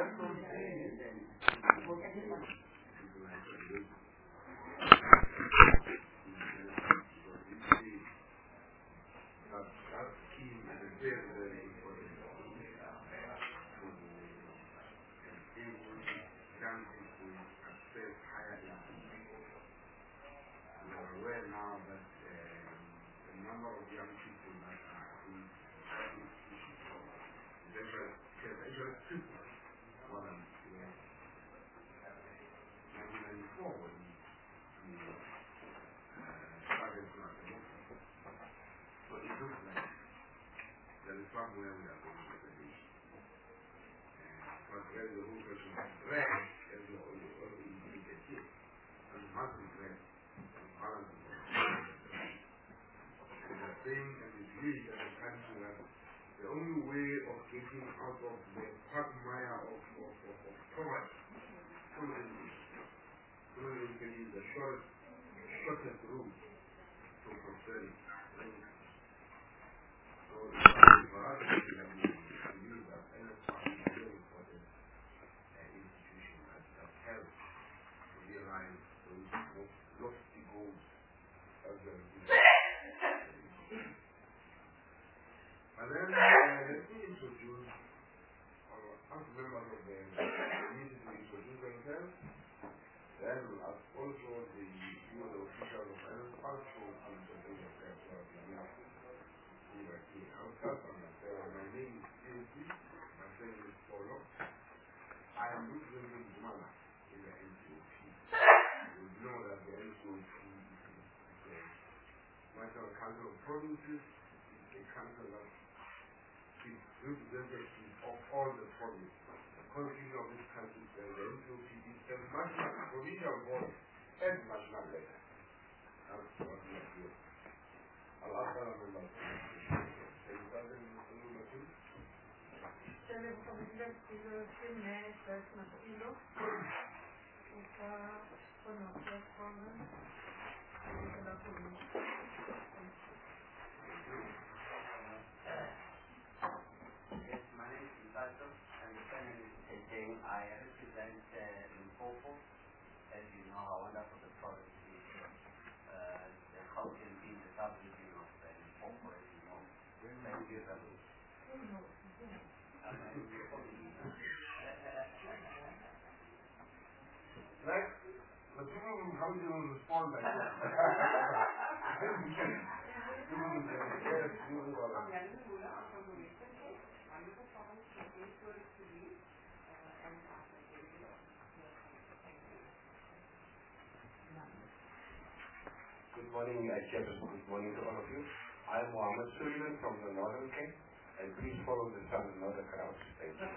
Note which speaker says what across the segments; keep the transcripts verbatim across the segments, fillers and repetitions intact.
Speaker 1: Good morning, uh, Chairperson. Good morning to all of you. I am Mohammed Suleiman from the Northern Cape, and please follow the sun and not the crowds. Thank you.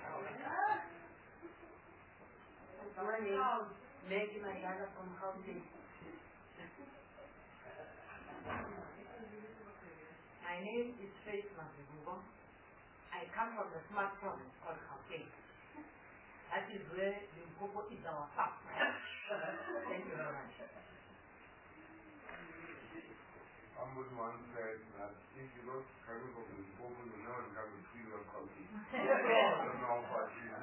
Speaker 2: Good morning. Maggie Magana from Gauteng. My name is Faith Mazibugo. I come from the smart province called Gauteng. That is where Limpopo is our farm. Thank you very much.
Speaker 3: Someone once said that if you don't travel from Limpopo, you know you have a free will country. I don't know how far it is.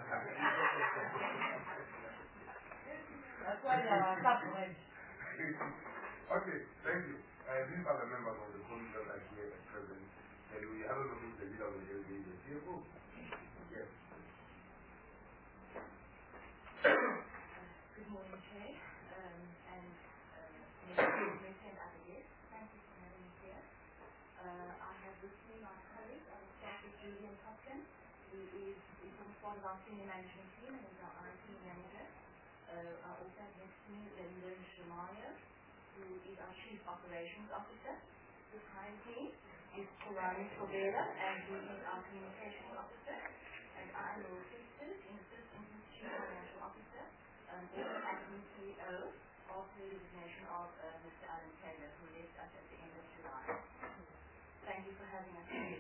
Speaker 2: That's why they are submerged.
Speaker 3: Okay, thank you. Uh, these are the members of the committee that are here at present. And we have a look at the leader of the L D A, the C F O. Yes.
Speaker 4: Good morning, Chair, um, and uh, and other guests. Thank you for having me here. Uh, I have with me my colleague, I will start with Julian Hopkins, who is, is one of our senior management team and is our I T manager. Uh, I also have next to me Lyndon Shemaya, who is our Chief Operations Officer. Behind me is Kurani Sobela, and he is our Communications Officer. And I am your assistant, in assistant to Chief Financial Officer, um, also acting C E O of the resignation of uh, Mister Alan Taylor, who left us at the end of July. Thank you for having us here.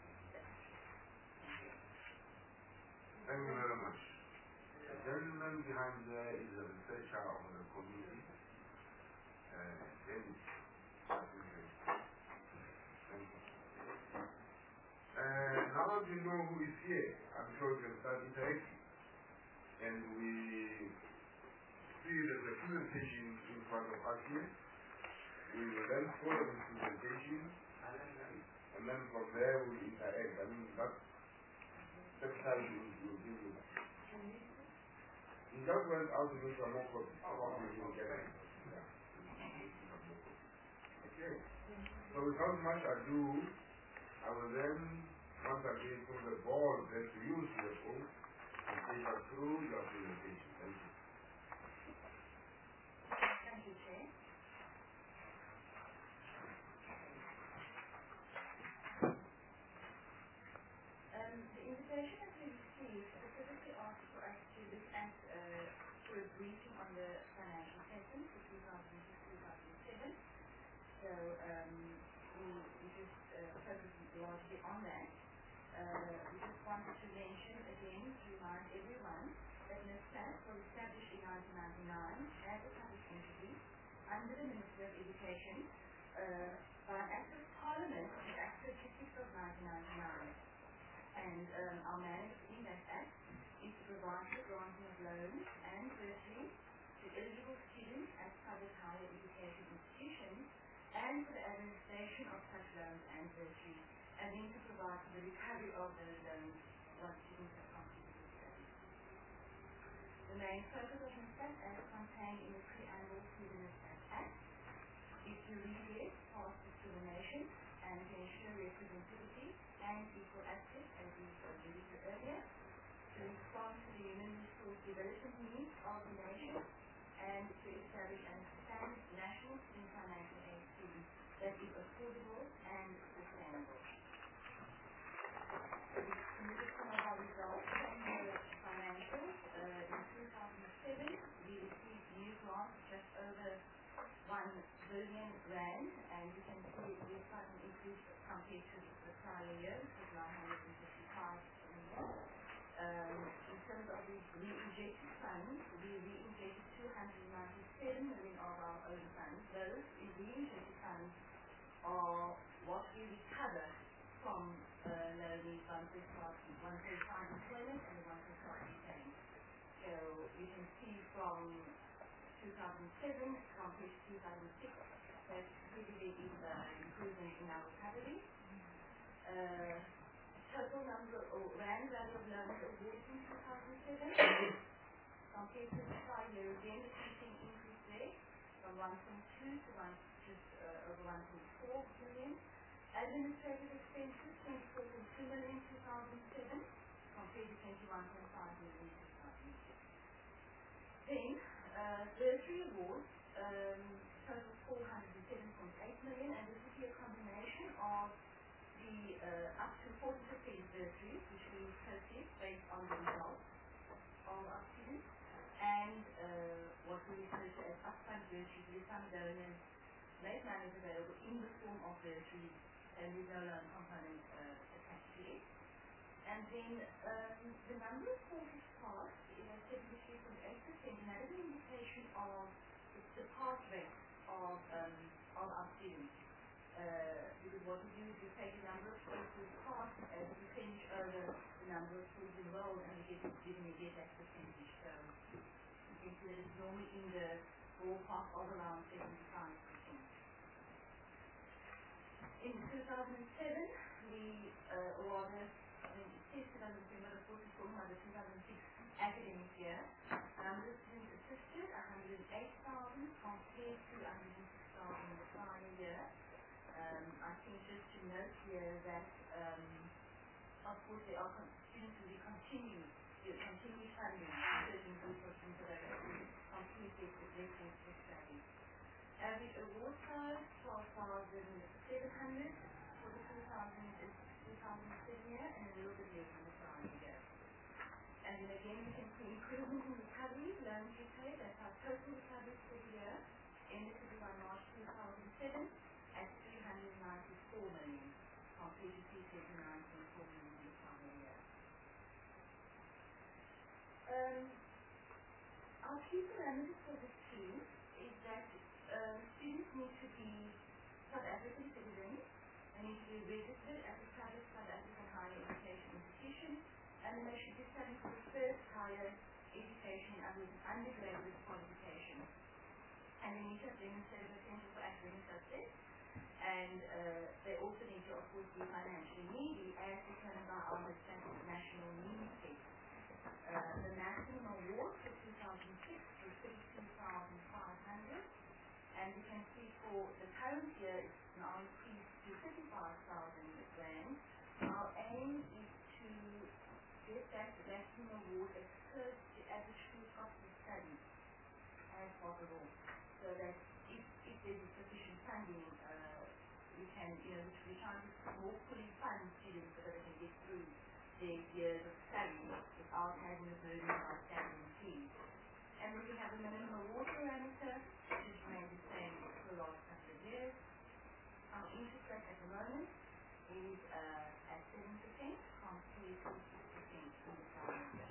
Speaker 3: Thank you very much. The gentleman behind there is a researcher of the community. Uh, David. Thank you. Uh, now that you know who is here, I'm sure you can start interacting. out of action. We will then follow the presentation, and then from there we will interact. I mean, that's exercise we will give you. He just went out to make some more copies. We will get it. Okay. So without much ado, I will then once again throw the ball then to use your phone and take us through your presentation. Thank you.
Speaker 4: Thank you, Chair. Um, the invitation that we received specifically asked for us to look at uh, for a briefing on the financial statements for two thousand six to two thousand seven. So um, we, we just uh, focused largely on that. Uh, we just wanted to mention again to remind everyone that NSFAS was established in nineteen ninety-nine as a public entity under the Ministry of Education uh, by an Act of Parliament, the Act thirty-six of nineteen ninety-nine. And um, our mandate in that Act is to provide the granting of loans and bursaries to eligible students at public higher education institutions and for the administration of such loans and bursaries, and then to provide for the recovery of those loans once students have completed the studies. The main focus of NSFAS, as contained in the preamble to the NSFAS Act, is to redress past discrimination and to ensure representativity and equal access, as we alluded to earlier, to respond to the human resource development needs of the nation, and to establish an standard national student financial aid scheme that is affordable and sustainable. We submitted some of our results from the financials. Uh, in two thousand seven, we received new grants just over one billion rand, and you can see it is quite an increase compared to the prior year, which was nine hundred fifty-five million. Um, in terms of the re-injected funds, we re-injected two hundred ninety-seven million of our own funds. Those re-injected funds are what we recover from uh, loanees once they start, once they find employment and once they start repaying. So you can see from two thousand seven compared to two thousand six that really is an improvement in our recovery. Uh, total number of rand value of loans awarded in two thousand seven compared to the prior year, again the teaching increase there from one point two to one, just uh, over one point four billion. Administrative expenses twenty-four point two million in two thousand seven compared to twenty-one point five million in two thousand six. Then uh, bursary awards um, total four hundred seven point eight million, and this is a combination of the uh, up to forty percent bursaries, which we process based on the results of our students, and uh, what we refer to as upfront bursaries, where some donors make money available in the form of bursaries, and with no loan component uh, attached to it. And then um, the number of courses passed is at seventy-three point eight percent, and that is an indication of the, the pass rate of, um, of our students. Uh, because what we do is we take the number of courses passed as a percentage over the number of schools enrolled, and we get given we get that percentage. So you can see that it's normally in the ballpark of around seventy-five percent. In two thousand seven, we uh, awarded, I mean, it says two thousand seven, but of course it's talking about the two thousand six academic year. Number of students assisted, one hundred eight thousand compared to one hundred six thousand in the prior year. Um, I think just to note here that, um, of course, there are students who will continue, will continue funding certain groups of students that are going to complete their course of study. Average award size, twelve thousand seven hundred for the two thousand seven year, and a little bit less than the prior year. And then again, you can see improvement in recovery, loans repaid, that's our total recovery for the year, ended by March two thousand seven at three hundred ninety-four million, compared to three hundred seventy-nine point four million in the prior year. Um, our key parameters for this scheme is that uh, students need to be South African citizens, they need to be registered as a public South African higher education institution, and they should be studying for the first higher education and with an undergraduate qualification. and they need to have demonstrated potential for academic success, and uh, they also need to, of course, be financially needy as determined by our national needs test. Uh, the maximum award for two thousand six was thirty-two thousand five hundred, and you can see for the current year it's now increased to thirty-five thousand rand. Our aim is to get that maximum award as close to average school cost of study as possible, so that if, if there is sufficient funding, uh, we can, you know, we try to more fully fund students so that they can get through their years of study without having the burden of outstanding fees. And then we have a minimum award parameter, which has remained the same for the last couple of years. Our interest rate at the moment is uh, at seven percent compared to six percent in the prior year.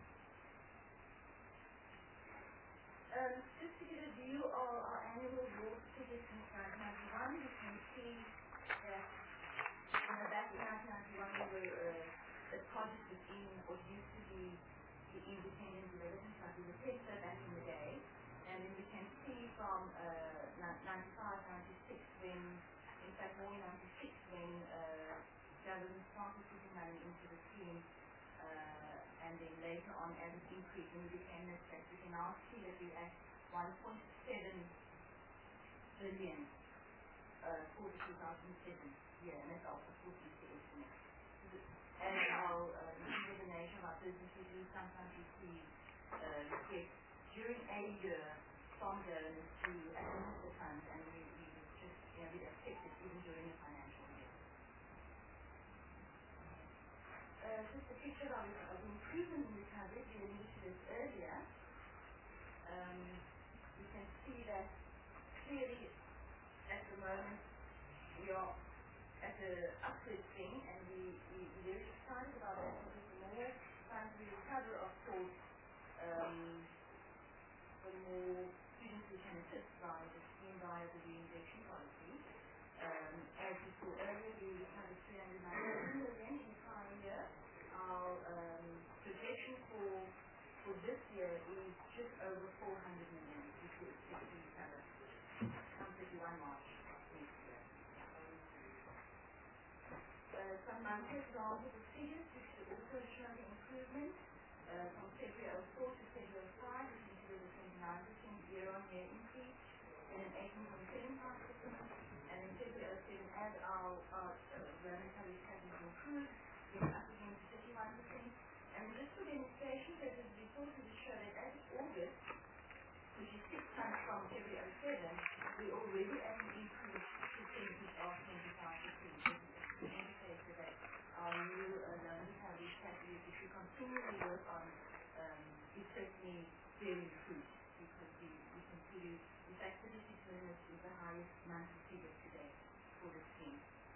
Speaker 4: Um, just to get a view of our annual award figures in nineteen ninety-one, you can see that you know, back in nineteen ninety-one we were uh, the project within what used to be the Independent Development Trust, we were PESA back in the day, and then we can see from uh, ninety-five, ninety-six when, in fact more in ninety-six when uh, government started putting money into the scheme, uh, and then later on as it increased and we became net tax, we can now see that we're at one point seven billion uh, for the two thousand seven year, and that's also according to the estimate. As our uh, the nation of our businesses, we sometimes receive uh, requests during a year from donors to administer funds, and we, we just, you know, we accept it even during the financial year. Uh, just a picture of, of the improvement in recovery, we alluded to this earlier. Um, you can see that clearly at the moment we are at the upward thing, and we, we, we're very excited about that because the more funds we recover, of course, um, the more students we can assist via the scheme via the reinjection policy. Um, as we saw earlier, we recovered three hundred ninety million in the prior year. Our um, projection for for this year is just over four hundred million, which we expect to recover come thirty-first March next year. Uh, some monthly examples of figures which also show the improvement uh, from February oh four to February oh five, we can see a twenty-nine percent year-on-year increase and an eighteen point seven five percent, and in February oh seven as our, our uh, revenue coverage strategy improved, we went up again to thirty-one percent. And just for demonstration purposes, we thought we would show that as of August, which is six months from February oh seven, we already at an increased percentage of twenty-five percent. Indicator that our new uh, loan recovery strategy, which we continually work on, um, is certainly bearing fruit, because we, we can see, in fact, thirty-six million is the highest monthly figure today for the scheme.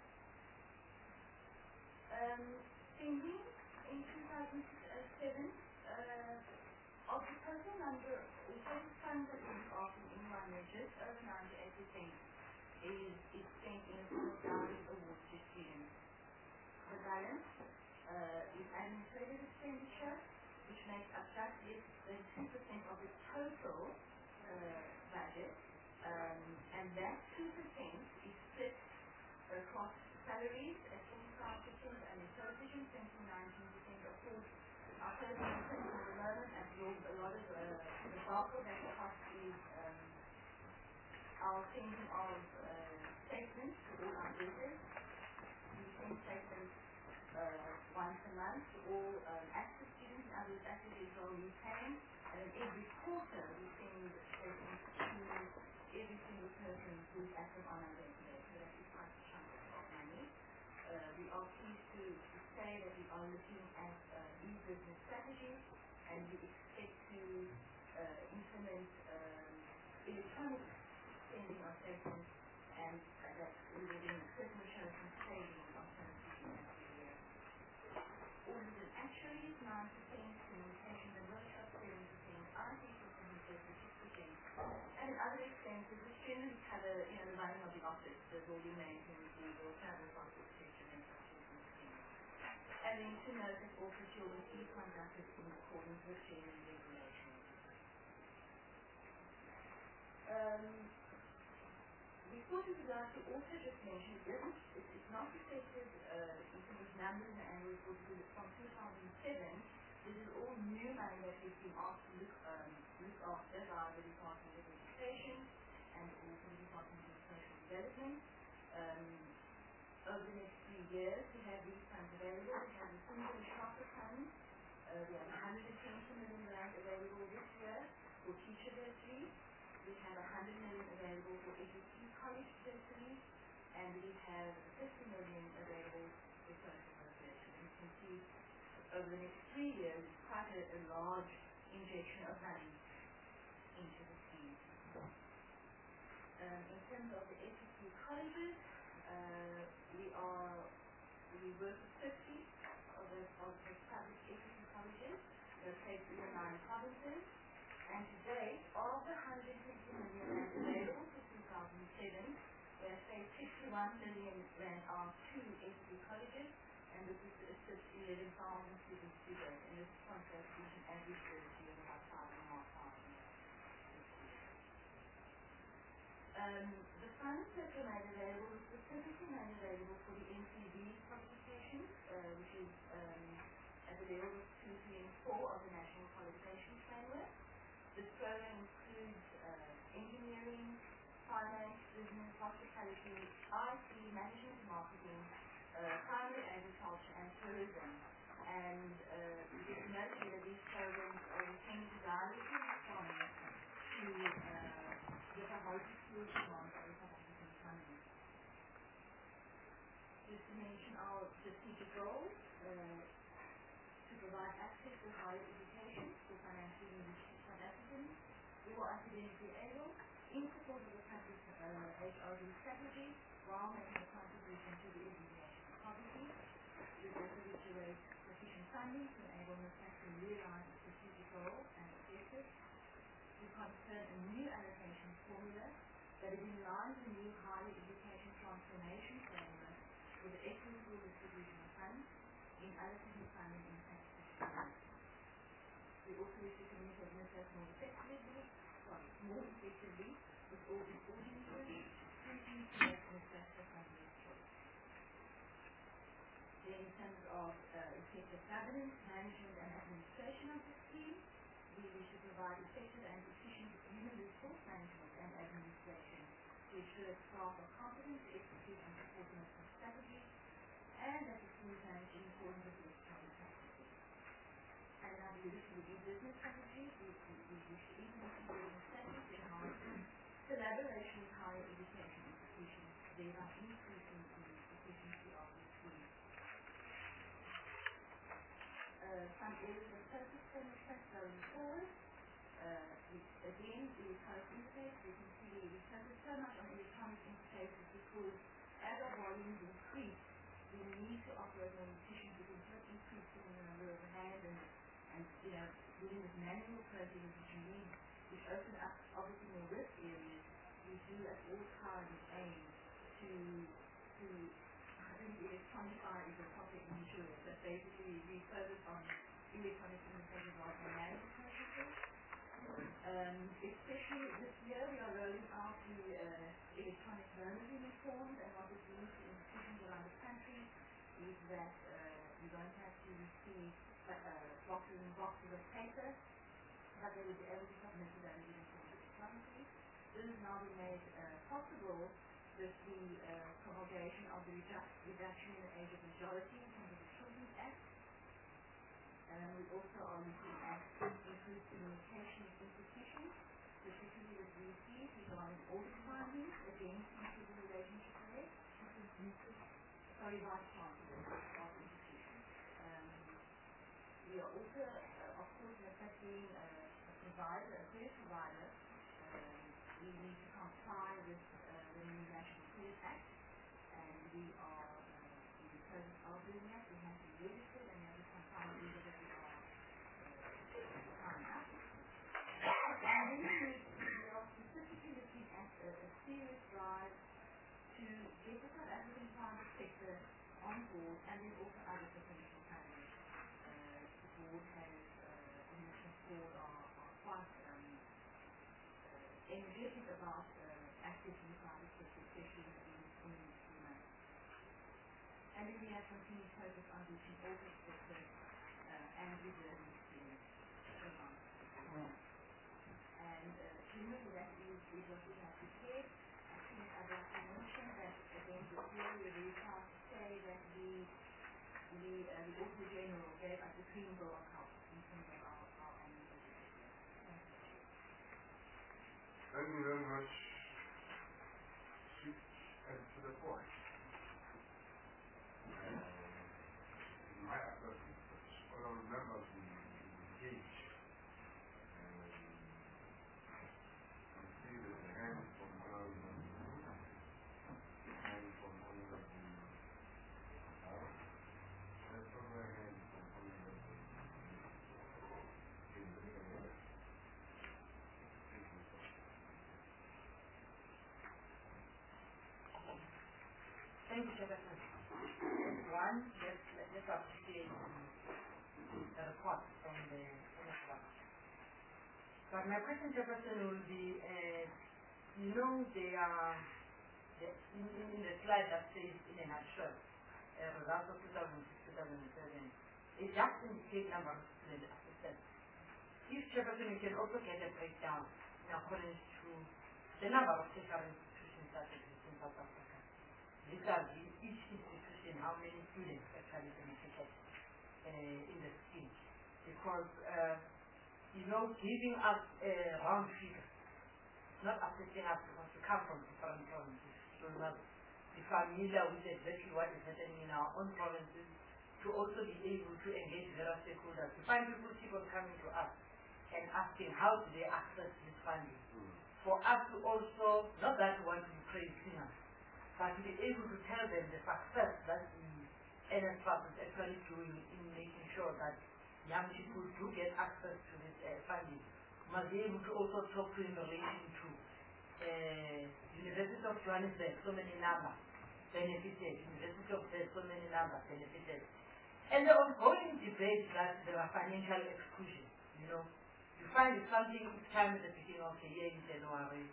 Speaker 4: Um, spending in two thousand seven, uh, of the total number, the total funds that we offer in one year, just over ninety-eight percent is, is spent in a form of direct awards to students. The balance uh, is administrative expenditure, which makes up just less than two percent of the total uh, budget, um, and that two percent is split across salaries at forty-five percent and in television twenty, nineteen percent. Of course, our television sector at the moment absorbs a lot of uh, the bulk of that cost is um, our sending of uh, statements to all our visitors. We send statements uh, once a month to all um, active students and others actively as well repaying, and then every quarter we send statements to every single person who's active on our database. So that is quite a chunk of money. Uh, we are pleased to, to say that we are looking at uh, e-business strategies, and we expect to uh, implement um, electronic sending of statements, and uh, that we will then certainly show some savings on twenty every year. Audit and actuaries, nine percent, communications and workshops, seven percent, I T systems and services, six percent, and other expenses which generally cover, you know, the running of the office, the building maintenance, legal, travel, transport, protection, and such things. And then to note that all procurement is conducted in accordance with general regulations. Um, we thought we would like to also just mention, it isn't, it, it's not reflected uh, in terms of numbers in the annual report from two thousand seven. This is all new money that we've been asked to look, um, look after by the Department of Education and also the Department of Social Development. Um, over the next few years, we have these funds available. We have the Single Shopper Fund. Uh, we have one hundred twenty million rand available this year for teacher bursaries. We have one hundred million available for H S C college bursaries. And we have fifty million available for social bursaries. You can see over the next three years, quite a, a large injection of money into the scheme. Um, in terms of the H S C colleges, uh, we are, we work with fifty of the, of the public H S C colleges, located in the nine provinces, and today, of the one hundred fifty million rand available for two thousand seven, we have saved sixty-one million rand on two H S C colleges, and this is to assist eleven thousand students to date, and this contract is an average year of about five and a half thousand. Um, the funds that were made available were specifically made available for the N C V qualifications, uh, which is um, at the level of two, three, and four of the National Qualification Framework. This program includes uh, engineering, finance, business, hospitality, I T, management and marketing, uh, primary agriculture, and tourism. And uh, we just note that these programs are intended directly from to uh, get a multi-skilled demand for South African economy. Just to mention our strategic goals, uh, to provide access to higher education for financially engaged South Africans who are academically able in support of the country's uh, H R D strategy while making a contribution to the alleviation of poverty. We also reiterate sufficient funding to enable NSFAS to realize the strategic goals and objectives. We concern a new allocation formula that is in line with the new higher education transformation framework with the equitable distribution of funds in allocating funding in practice. We also wish to communicate NSFAS more effectively, sorry, more effectively with all the audiences, seeking to make NSFAS a funding of choice. Then in terms of uh, effective governance, management and administration of the scheme, we wish to provide effective and efficient human resource management and administration to ensure staff are competent to execute and support NSFAS strategy, and that the scheme is managed in accordance with best practices. And another wish to review business strategies, we, we, we wish to implement business strategies to enhance collaboration with higher education institutions, thereby increasing the efficiency of the scheme. Uh, some areas of focus for NSFAS going forward. Uh, we, again, the electronic interface, we can see we focus so much on electronic interfaces because as our volumes increase, we need to operate more efficiently because we're increasing the number of hands and, and you know, doing this manual processing which you need, which open up obviously more risk areas. We do at all times aim to, to I think electronify is a topic in insurance, but basically we focus on electronic interfaces rather than manual processes. Um, especially this year we are rolling out the uh, electronic learning uniforms, and what it means to institutions around the country is that uh, you don't have to receive uh, boxes and boxes of paper, but they will be able to submit the learning uniforms electronically. This has now been made uh, possible with the uh, promulgation of the redu reduction in the age of majority in terms of the Children's Act. And we also are looking at improved communication with institutions, particularly with V Cs regarding audit findings against improving relationship there. Sorry, Vice Chancellor of institutions. Um, we are also, uh, of course, affecting uh, a provider, a credit provider. Um, we need to comply with uh, the new National Credit Act, and we are uh, in the process of doing that. We have to register and have some kind of legal that we are uh, signing up. And then we are specifically looking at a, a serious drive to get the South African private sector on board, and then also other potential partners. Uh, the board has uh, initial board are, are quite um, uh, and this is about uh, active youth partnership, especially in the community life. And then we have continued focus on reaching all perspectives uh, and reserving students around. Mm. And uh, remember that is, is what we have prepared. I think I'd like to mention that again this year we're really proud to say that we the uh, the Auditor General gave us a clean bill of health in terms of our, our annual budget.
Speaker 3: Thank you very much. Sweet and to the point. Uh, my assessment, all our members will engage and see that the hand from our hand from under the house, and from the hand from under the in the area.
Speaker 2: Thank you, Chairperson. One, let's, let's appreciate the report from the N S one. But my question, Chairperson, will be, uh, you know, they are, the, in, in the slide that says, in a nutshell, uh, results of two thousand six to two thousand seven, it just indicates number of student assistants. If, Chairperson, you can also get a breakdown in accordance to the number of different institutions that exist in South Africa. These are the, each institution, how many students actually benefited uh, in the scheme. Because, uh, you know, giving us a round figure, not affecting us because we come from different provinces. So we must be familiar with exactly what is happening in our own provinces to also be able to engage various stakeholders. We find people keep on coming to us and asking how do they access this funding. Mm. For us to also, not that we want to be praise singers, but to be able to tell them the success that the N S F A S is actually doing in making sure that young people do get access to this uh, funding. We must be able to also talk to in relation to uh, University of Johannesburg, so many numbers benefited, University of Wits, so many numbers benefited. And the ongoing debate that there are financial exclusion, you know. You find it's something each time at the beginning of the year in January.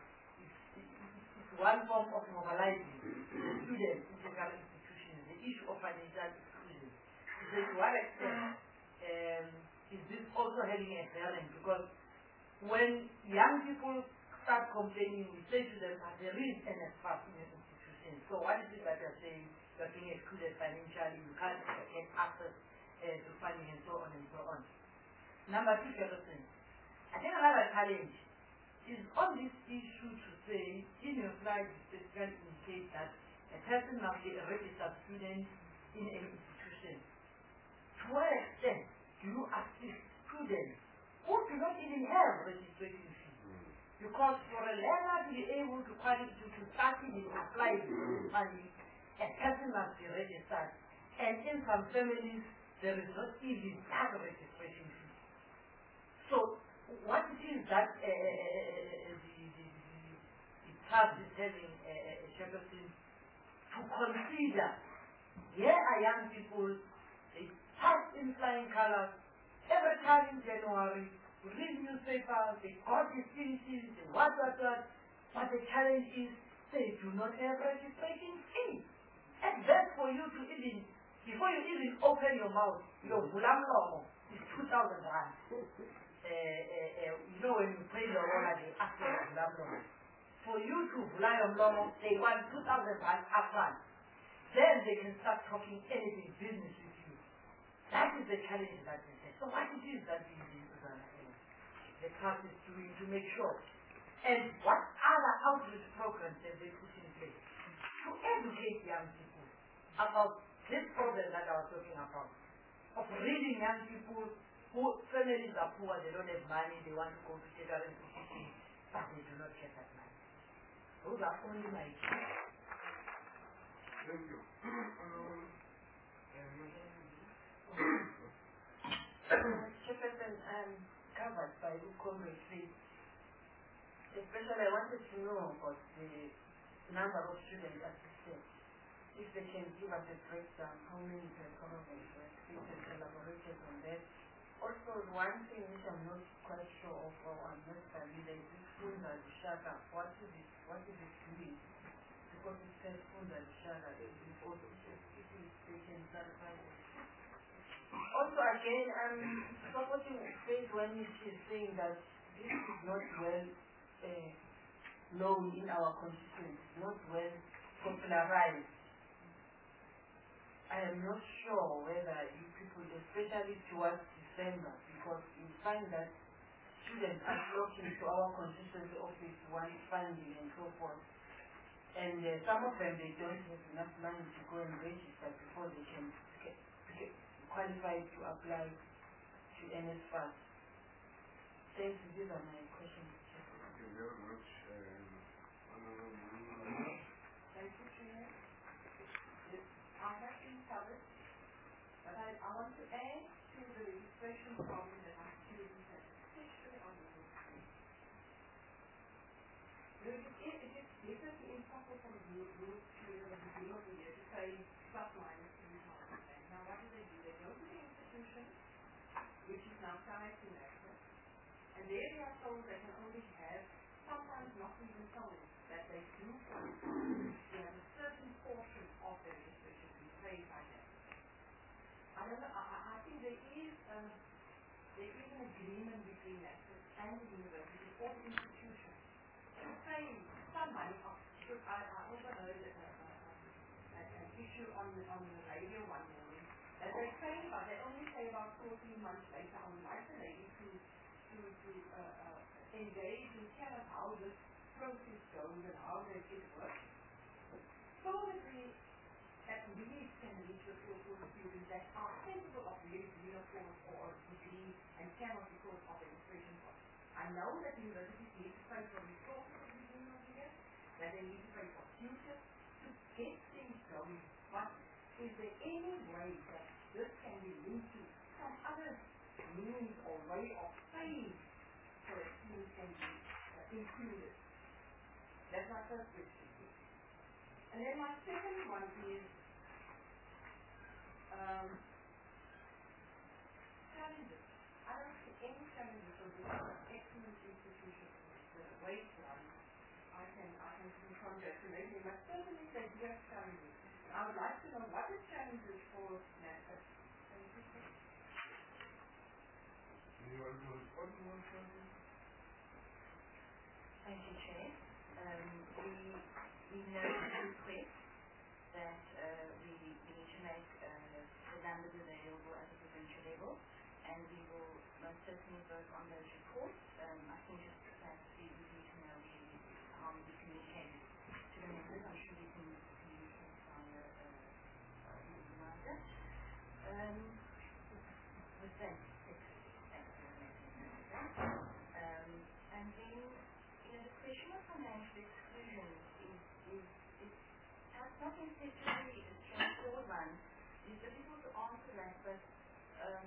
Speaker 2: One form of mobilizing students in different institutions, the issue of financial exclusion. So to what extent um, is this also having a bearing? Because when young people start complaining, we say to them that there is an S F A S in your institution. So what is it that you're saying? You're being excluded financially, you can't get access uh, to funding and so on and so on. Number two, Jefferson, I think another challenge is on this issue to say, in your slide, you specifically indicate that a person must be a registered student in an institution. To what extent do you assist students who do not even have registration fees? Because for a learner to be able to qualify to start in applying for money, a person must be registered. And in some families, there is not even that registration fee. So, what it is that uh, the, the, the, the task is having a uh, Jefferson to consider, here are young people, they pass in flying colors, every time in January, we read newspapers, they got distinctions, they what, what, what, but the challenge is they do not have registration fee. And that's for you to even, before you even open your mouth, your bulamlomo is two thousand rand. Uh, uh, uh, you know when you pray the Lord, they ask for your bulamlomo. For you to bulay your mlomo, they want two thousand rand upfront. Then they can start talking anything business with you. That is the challenge that they say. So what it is that the, the, the class is doing to make sure. And what other outreach programs have they put in place to educate young people about this problem that I was talking about, of reading young people who families are poor, they don't have money, they want to go to theater institutions, but they do not get that money. Those are only my issues.
Speaker 3: Thank you.
Speaker 5: Chairperson, um, covered by Comrade Faith. Especially, I wanted to know about the number of students assisted. If they can give us a breakdown, how many per government were created, elaborated on that. Also, one thing which I'm not quite sure of, or I'm not familiar, is this Funda Lushaka, what is it, what is it doing? Because it says Funda Lushaka, it is also, if they can clarify it. Also, again, I'm supporting Faith when she's saying that this is not well uh, known in our constituency, not well popularized. I am not sure whether you people, especially towards December, because you find that students are flocking to our constituency office want funding and so forth. And uh, some of them, they don't have enough money to go and register before they can get, get qualified to apply to N S F A S. Thank you. These are my questions.
Speaker 3: Thank you very much. Um,
Speaker 4: Thank you, Chair. I have been covered, but I, I want to add to the registration problem that our students have, especially on the website. It is, it is definitely impossible for the group to, at the beginning of the year, to say plus minus three thousand. Now, what do they do? They go to the institution, which is now tied to NAFTA, and there they are told they can only have, sometimes not even told, that they do have a certain portion of their registration to be paid by them. I don't know, I, I think there is, um, there is an agreement between NAFTA and the university or the institution to pay some money off, because I, I overheard a, a, a, an issue on, on the radio one morning, that they pay, but they only pay about fourteen months later. I would like the lady to, to, to uh, uh, engage and tell us how this process goes and how they it works. So that we at least can reach the full students that are capable of reading a course or a degree and cannot because of registration costs. I know that universities need to pay for resources at the beginning of the year, that they need to pay for tutors to get things going. But is there any way that this can be linked to some other means or way of paying so that students can be uh, included? That's my first question. And then my second one is um, challenges. I don't see any challenges for this excellent institution with a weight line. I can I can congratulate them, but certainly they do have challenges. I would like to know what the challenges for NAFTA. Thank you.
Speaker 3: do you want to respond to one question?
Speaker 6: Thank you, Chair. Um, we, we know the request that uh, we, we need to make uh, the numbers available at the provincial level, and we will most certainly work on those reports. Um, I think just that we, we need to know we, how we communicate to the members. I'm sure we can communicate via uh, the organizer. Um, with that, thank you for making that. Um, and then the question of financial exclusion is, is, is has not necessarily a straightforward one. It's difficult to answer that, but um,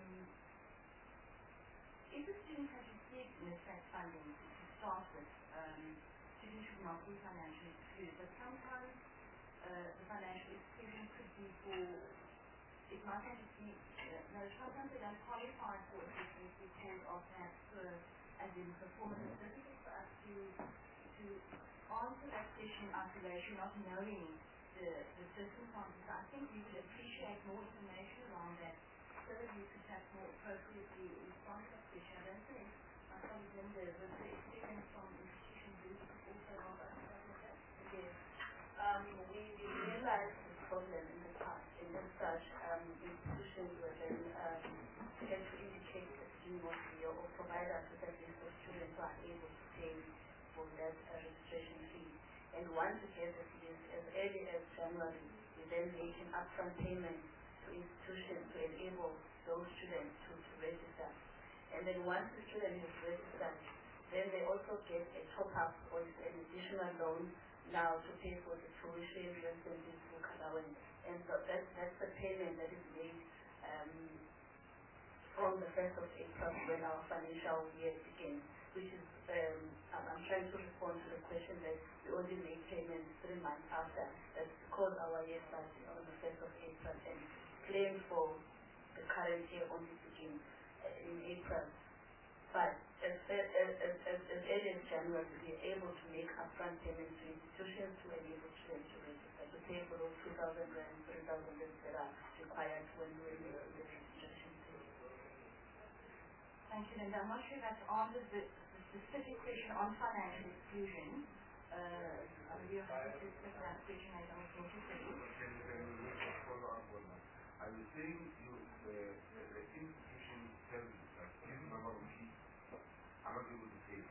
Speaker 6: if a student has received N S F A S funding to start with, um, students should not be financially excluded. But sometimes uh, the financial exclusion could be for, it might have to be, uh, no, sometimes they don't qualify for it because of perhaps uh, as in performance. It's difficult for us to to answer that question in isolation, not knowing the, the circumstances. I think we would appreciate more information around that so that we could have more appropriately respond to that question. I don't think my colleague Linda, with the experience from institution groups, also help us with that.
Speaker 7: Yes. Um, we realized this problem in the past, and as such, um, institutions were then um, had to indicate that student was here or provide us with a list of students who are able to pay for that uh, registration fee. And once we get the students as early as January, we then make an upfront payment to institutions to enable those students to, to register. And then once the student is registered, then they also get a top-up or an additional loan now to pay for the tuition, residency, book allowance. And so that's, that's the payment that is made um, from the first of April when our financial year begins, which is, um, I'm trying to respond to the question that we only make payments three months after. That's because our year starts on the first of April and claim for the current year only begins uh, in April. But as as, as, as, as, as early as January, we are able to make upfront payments to institutions to enable students to register, to pay for those two thousand rand, three thousand rand that are required when we make the registration.
Speaker 6: Thank you, Linda. I'm not sure if that's answered the, the specific question on financial exclusion. Uh, are you happy to take that question as I was interested in?
Speaker 3: Can you follow up on that? Are you saying you, the, the, the institution tells you that this number of sheets are not able to pay?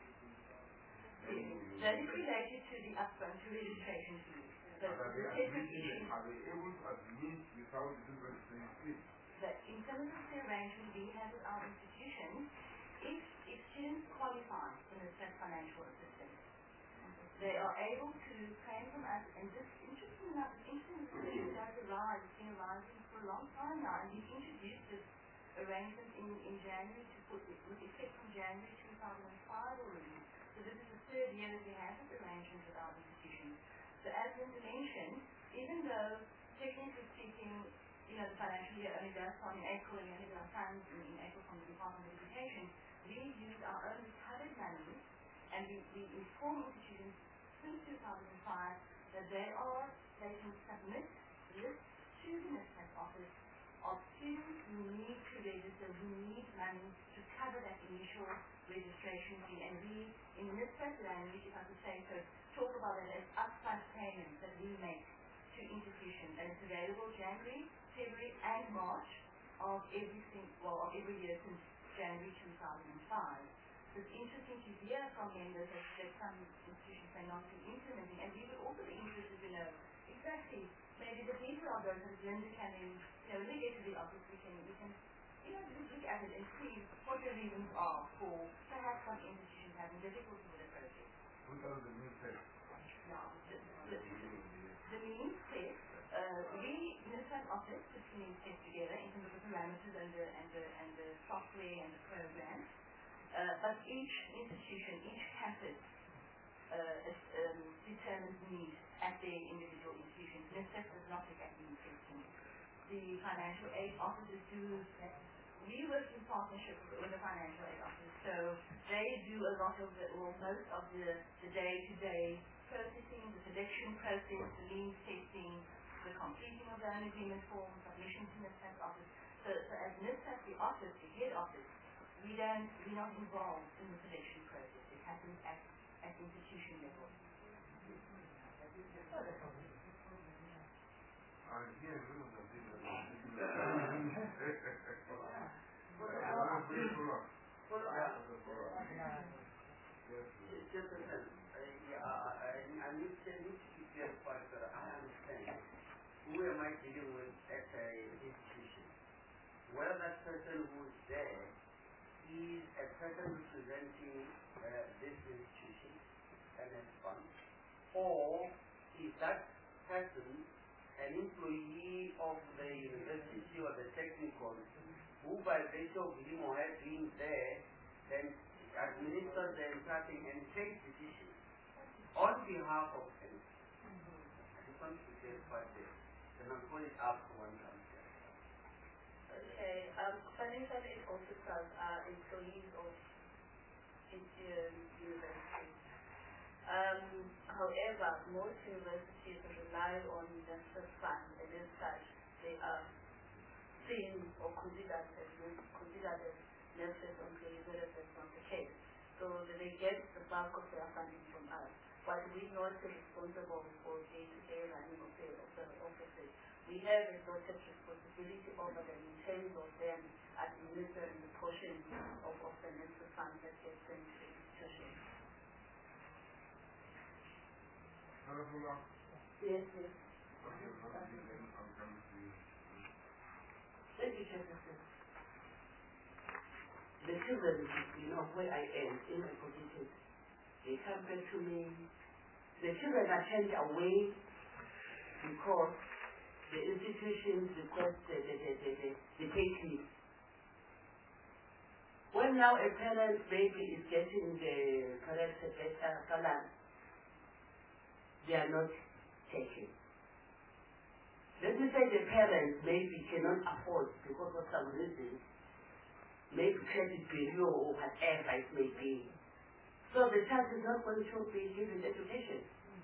Speaker 6: That is related to the upfront to registration fees. So
Speaker 3: are,
Speaker 6: the
Speaker 3: they
Speaker 6: institution,
Speaker 3: are they able to admit without the registration fees?
Speaker 6: that in terms of the arrangement we have with our institutions, if, if students qualify in the SAP financial assistance, they are able to claim from us, and this, interesting enough, this interesting does arise, it's been arising for a long time now, and we've introduced this arrangement in, in January to put it with effect from January two thousand five already. So this is the third year that we have this arrangement with our institutions. So as Linda mentioned, even though technically speaking, you know, the financial year only does start in April and we only get our funds in, in April from the Department of Education, we use our own recovered money and we, we inform institutions since two thousand five that they are, they can submit lists to the NSFAS office of students who need to register, who need money to cover that initial registration fee. And we, in the NSFAS language, if I could say so, talk about it as upfront payments that we make to institutions. And it's available January, February and March of every single, well, of every year since January two thousand five. So it's interesting to hear from members that, that some institutions may not be implementing, and we would also be interested to know exactly maybe the detail of those, and Linda can, in, you know, when we get to the office, we can, we can, you know, just look at it and see what the reasons are for perhaps some institutions having difficulty with the process.
Speaker 3: What does the mean say?
Speaker 6: Now, the, the, the means says, uh, we, in the same office, put the means test together in terms of the parameters and the, and the, and the software and the program. Uh, but each institution, each campus uh, is, um, determines needs at their individual institutions. NSFAS does not look at needs testing. The financial aid officers do, we work in partnership with the financial aid officers, so they do a lot of the, or most of the, the day-to-day processing, the selection process, the means testing, the completing of the own agreement form, submission to NSFAS office. So, so as NSFAS, the office, the head office, we don't, we're not involved in the selection process. It happens at, at institution level.
Speaker 3: I hear none of the things that are
Speaker 8: Just a minute. I need to be clarified so that I understand. Who am I dealing with at an institution? Whether that person who is there is a person representing uh, this institution and its fund, or is that person an employee of the university or the technical who by virtue of him or her being there then administers the entire thing and takes decisions on behalf of him. I just want to clarify this. Then I'll pull it up for one time.
Speaker 7: Okay, um, financial aid officers are employees of universities. Um, however, most universities rely on the NSFAS fund, and as such, they are seen or considered as considered as NSFAS employees, whereas that's not the case. So they get the bulk of their funding from us. But we're not responsible for day-to-day running of the offices. We have a sort of responsibility over them in terms of them administering the portion of, of the NSFAS funds that get sent to the institution. Yes, yes.
Speaker 5: Thank you, Chairperson. The children, you know, where I am, in my position, they come back to me. The children are turned away because the institutions request the, the, the, the, the, the pay slip. When now a parent maybe is getting the correct salary, they are not taken. Let me say the parents maybe cannot afford because of some reason, maybe credit bureau or whatever it may be. So the child is not going to be given education.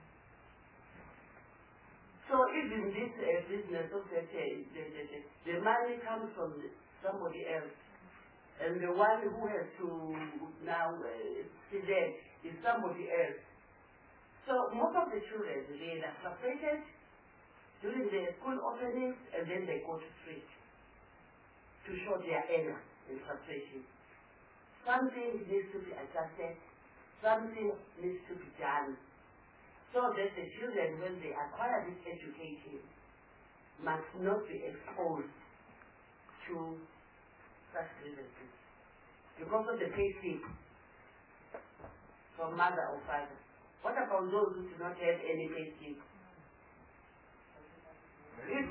Speaker 5: So even this uh, business of that, uh, the, the, the, the money comes from somebody else. And the one who has to now uh, sit there is somebody else. So most of the children, they are frustrated during their school openings, and then they go to street to show their anger and frustration. Something needs to be adjusted, something needs to be done, so that the children, when they acquire this education, must not be exposed to such grievances because of the pay slip from mother or father. What about those who do not have any pay slip? If,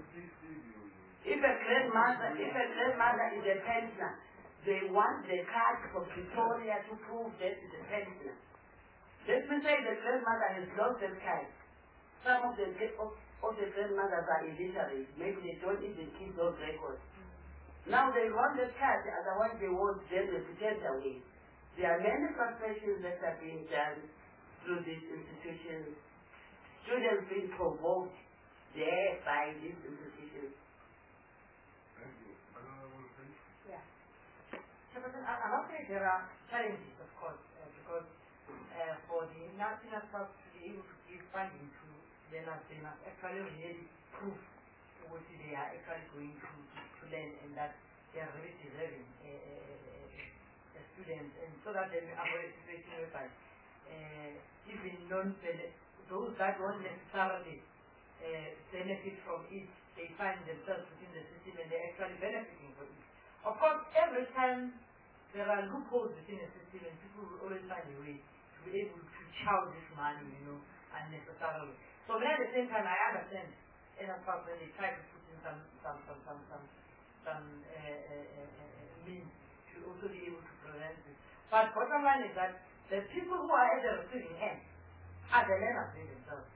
Speaker 5: if a grandmother, if a grandmother is a pensioner, they want the card from Pretoria to prove that it's a pensioner. Let me say the grandmother has lost that card. Some of the of, of the grandmothers are illiterate. Maybe they don't even keep those records. Now they want the card, otherwise they won't then represent away. There are many frustrations that are being done through these institutions. Students being provoked there by these institutions.
Speaker 3: Thank you.
Speaker 2: Yeah. So, but I must say there are challenges, of course, uh, because uh, for the national trust to be able to give funding to learners, they must actually really prove what they are actually going to, to, to learn, and that they are really deserving uh, uh, students, and so that they may avoid a situation whereby uh, even non those that don't necessarily uh, benefit from it, they find themselves within the system and they're actually benefiting from it. Of course, every time there are loopholes within the system, and people will always find a way to be able to chow this money, you know, unnecessarily. So then at the same time, I understand, and of course, when they try to put in some some some some some, some uh, uh, uh, means to also be able to prevent this. But bottom line is that the people who are at the receiving end are the learners themselves,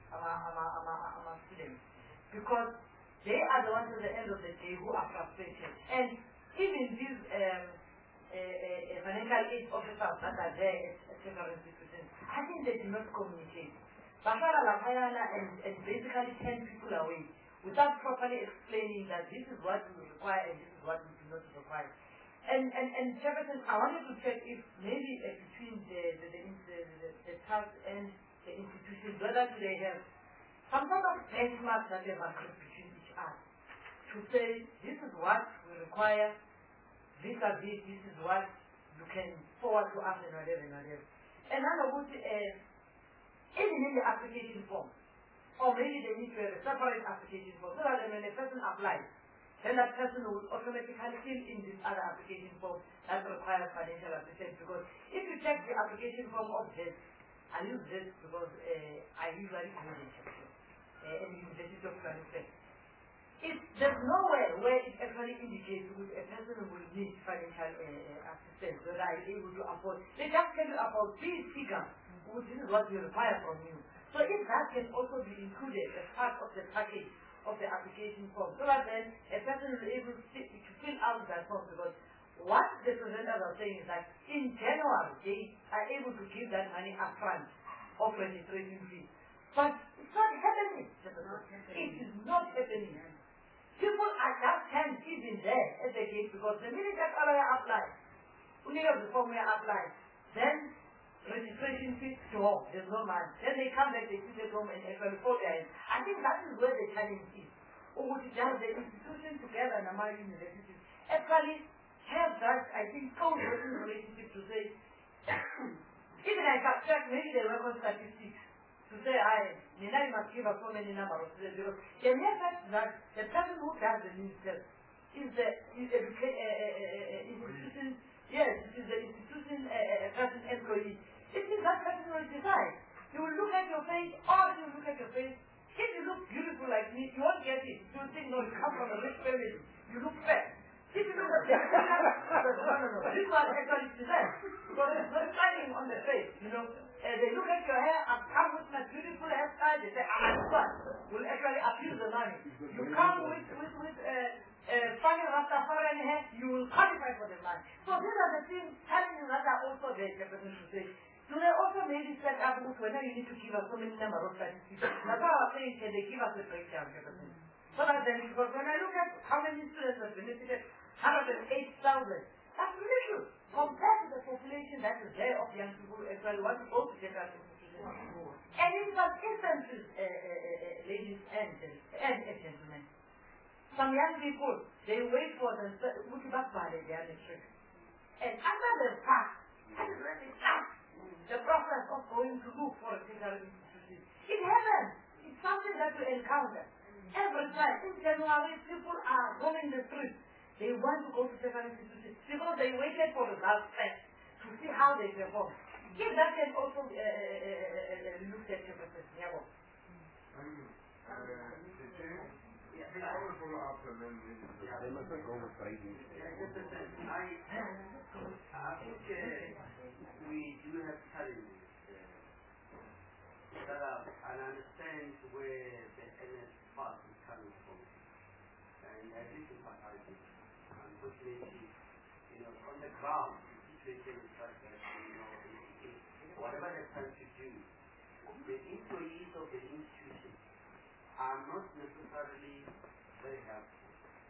Speaker 2: our students, because they are the ones at the end of the day who are frustrated. And even these um, uh, uh, financial aid officers that are there at several institutions, I think they do not communicate. Bashara Lapayana and, and basically turn people away without properly explaining that this is what we require and this is what we do not require. And, and, and Jefferson, I wanted to check if maybe uh, between the the, the, the, the, the trust and the institutions, whether they have some sort of benchmark that they have between each other to say this is what we require, vis-a-vis this is what you can forward to us and whatever and whatever. And then would uh, even in the application form, or maybe they need to have a separate application form so that when a person applies, then that person will automatically fill in this other application form that requires financial assistance. Because if you check the application form of this, I use this because uh, I usually go in section uh, in the University of Johannesburg. It, there's nowhere where it actually indicates which a person will need financial uh, assistance, whether I'm able to afford. They just tell you about this figure, which is what we require from you. So if that can also be included as part of the package of the application form, so that then a person will be able to, to fill out that form, because what the presenters are saying is that in January they are able to give that money upfront of registration fee. But it's not happening. It is not happening. People are just hand even there at the gate, because the minute that area applies, only of the form we apply, then registration fee stop, there's no money. Then they come back, they sit at home and actually fold their hands. I think that is where the challenge is. Or what it does, the institution together and among universities actually have that, I think, close working relationship to say, even I subtract, maybe they work on statistics to say, I, Nina must give us so many numbers of students, because the mere fact that the person who does the news test is the is educa- uh, uh, uh, institution, yes, it is the institution uh, uh, person employee. It is that person will decide. You will look at your face, or you will look at your face. If you look beautiful like me, you won't get it. You will think, no, you come from a rich family. You look fair. If you look at the no, no, no. This one actually presents, because it's not shining on the face, you know. Uh, they look at your hair, I've come with my beautiful hairstyle, they say, ah, this one will actually abuse the money. You come with, with, with uh, uh, funny Rastafarian hair, you will qualify for the money. So these are the things, challenges that are also there, the person should say. Do they also maybe set up with whether you need to give us so many number of statistics? That's why I was saying, can they give us a breakdown, Jefferson? So that then, because when I look at how many students have benefited, one hundred eight thousand, that's really good. Compared to the population that is there of young people as well, want to go to get that institution. And in some instances, uh, uh, uh, ladies and, and, and gentlemen, some young people, they wait for the Mutibakbale, they are the children. And after the fact, and when it's tough, the process of going to look for a secondary institution, it happens. It's something that you encounter. Every time, in January, people are roaming the streets. They want to go to secondary institutions because they waited for the last test to see how they perform. If that can also uh, uh, uh, look at your process. Yeah, well.
Speaker 3: I will follow up and then
Speaker 8: they must go with fighting. I, I think uh, we do have challenges uh, that are, and understand where the N S part is coming from. And I do sympathize with it. Unfortunately, you know, on the ground, the situation is such that, you know, it, it, whatever they're trying to do, the employees of the institution are not necessarily very helpful.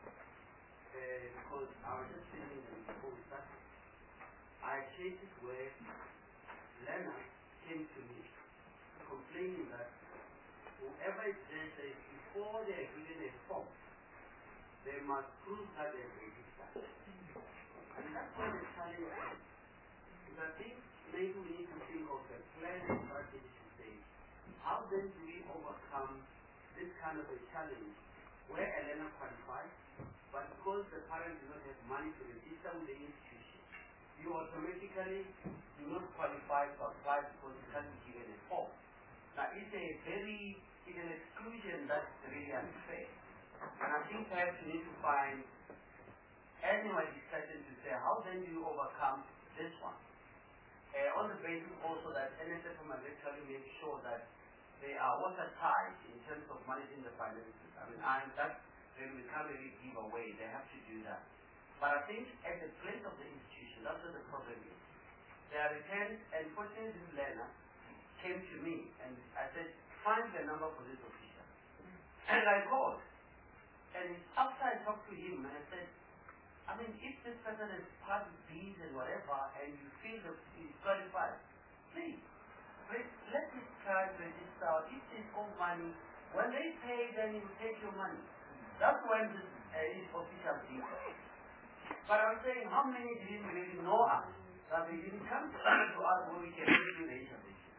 Speaker 8: Uh, because I was just thinking that before we started, I had cases where learners came to me complaining that whoever is there says before they are given a form, they must prove that they are registered. And that's why the challenge is. Because I think maybe we need to think of a plan and strategy to say, how then do we overcome this kind of a challenge where a learner qualifies, but because the parents do not have money to register with the institution, you automatically do not qualify to apply because you can't be given a form. Now it's a very, it's an exclusion that's really unfair. And I think perhaps you need to find annual discussion to say, how then do you overcome this one? Uh, on the basis also that N S F must actually make sure that they are watertight in terms of managing the finances. I mean, and that they can't really give away. They have to do that. But I think at the place of the institution, that's what the problem is. They are returned, and fortunately this learner came to me, and I said, find the number for this official. And I called. And after I talked to him, and I said, I mean, if this person has passed B's and whatever, and you feel that he's qualified, please, let me try to register. If it's all money, when they pay, then you take your money. That's when this uh, is official thing. But I'm saying, how many didn't really know us? That they didn't come to us where we can really do the intervention.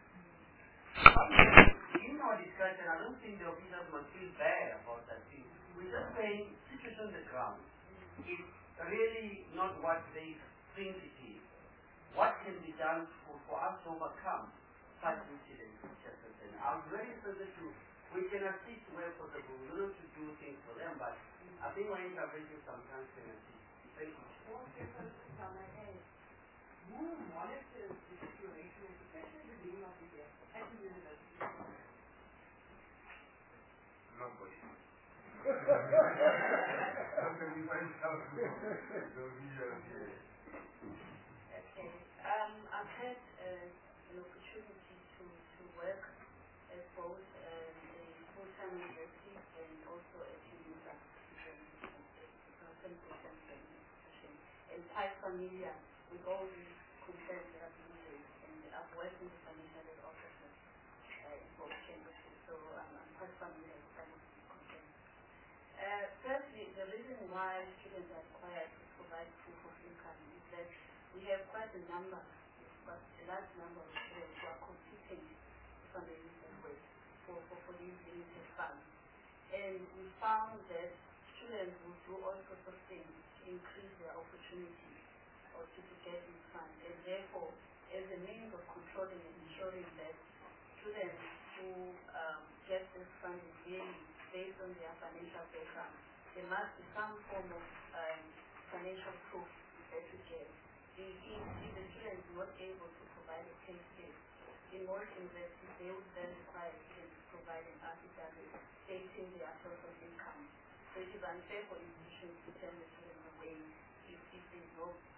Speaker 8: In our discussion, I don't think the officials must feel bad about that thing. We're just saying, situation on the ground is really not what they think it is. What can be done for, for us to overcome such incidents? I'm very sensitive. We can assist where possible. We don't have to do things for them, but I think my intervention sometimes can assist. Thank you.
Speaker 2: Who monitors the situation, especially the beginning of the year at the university?
Speaker 3: Nobody. How can we find out?
Speaker 7: Okay. Um, I've had uh, an opportunity to, to work at both um, a full-time university and also a university institution, and quite familiar with all these concerns that have been raised. And I've worked in the financial aid offices uh, in both campuses, so I'm, I'm quite familiar with some of these concerns. Uh, firstly, the reason why students are required to provide proof of income is that we have quite a number, but a large number of students who are competing from the limited way for, for, for these limited funds. And we found that students will do all sorts of things to increase their opportunity or to, to get these funds. And therefore, as a means of controlling and ensuring that students who um, get this funding really based on their financial background, there must be some form of um, financial proof that we get. If, if the student is not able to provide a pay slip, in most universities they would then require students to provide an affidavit stating their source of income. So it is unfair for institutions to turn the students away if, if there is no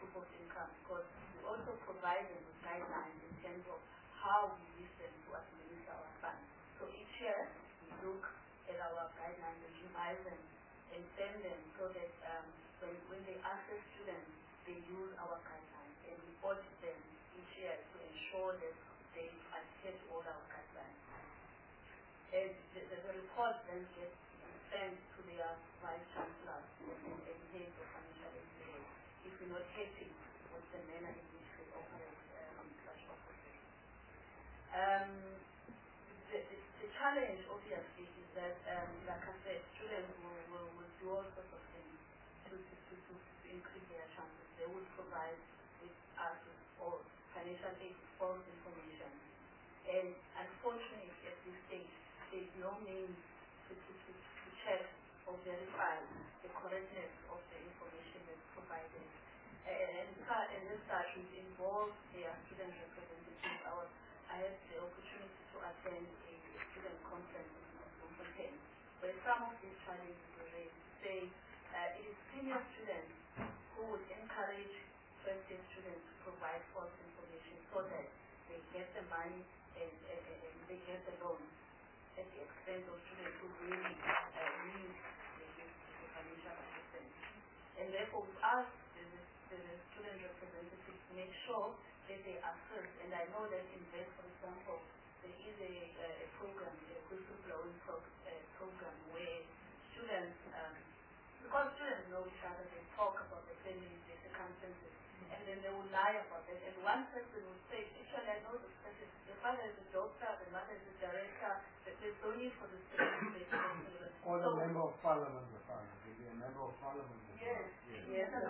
Speaker 7: proof of income, because we also provide them with guidelines in terms of how we use them to administer our funds. So each year we look at our guidelines and revise them and send them so that um, when, when they access students, they use our guidelines and we audit them each year to ensure that they adhere to all our guidelines. And the, the, the report then gets sent to their vice chancellors and, and, and heads of financial aid if we're not happy with the manner in which they operate um, such offices. Um, the, the, the challenge obviously is that, um, like I said, students will, will, will do all sorts of things to, to, to, to, to increase their chances. They will provide with us with all financial aid false information. And unfortunately at this stage, there's no means to, to, to, to check or verify the correctness of the information that's provided. And, and as such, we've involved their student representatives. Our, I had the opportunity to attend a student conference in Bloemfontein, where some of these challenges were raised. Say, uh, it is senior students who would encourage first-year students to provide false information so that they get the money and, and, and they get the loan at the expense of students who really uh, need the, the, the financial assistance. And therefore, with us, the, the, the student representatives make sure that they assist. And I know that in VET, for example, there is a, a program, a whistleblowing pro, uh, program where students, um, because students know each other, they talk about their families, their circumstances, and then they will lie about it. And one person will say, actually, I know this person, the father is a doctor, the mother is a director, there's no need for this person.
Speaker 3: Or the so, member of parliament, the father. Maybe a member of parliament.
Speaker 7: Yes, yes. yes.
Speaker 3: uh,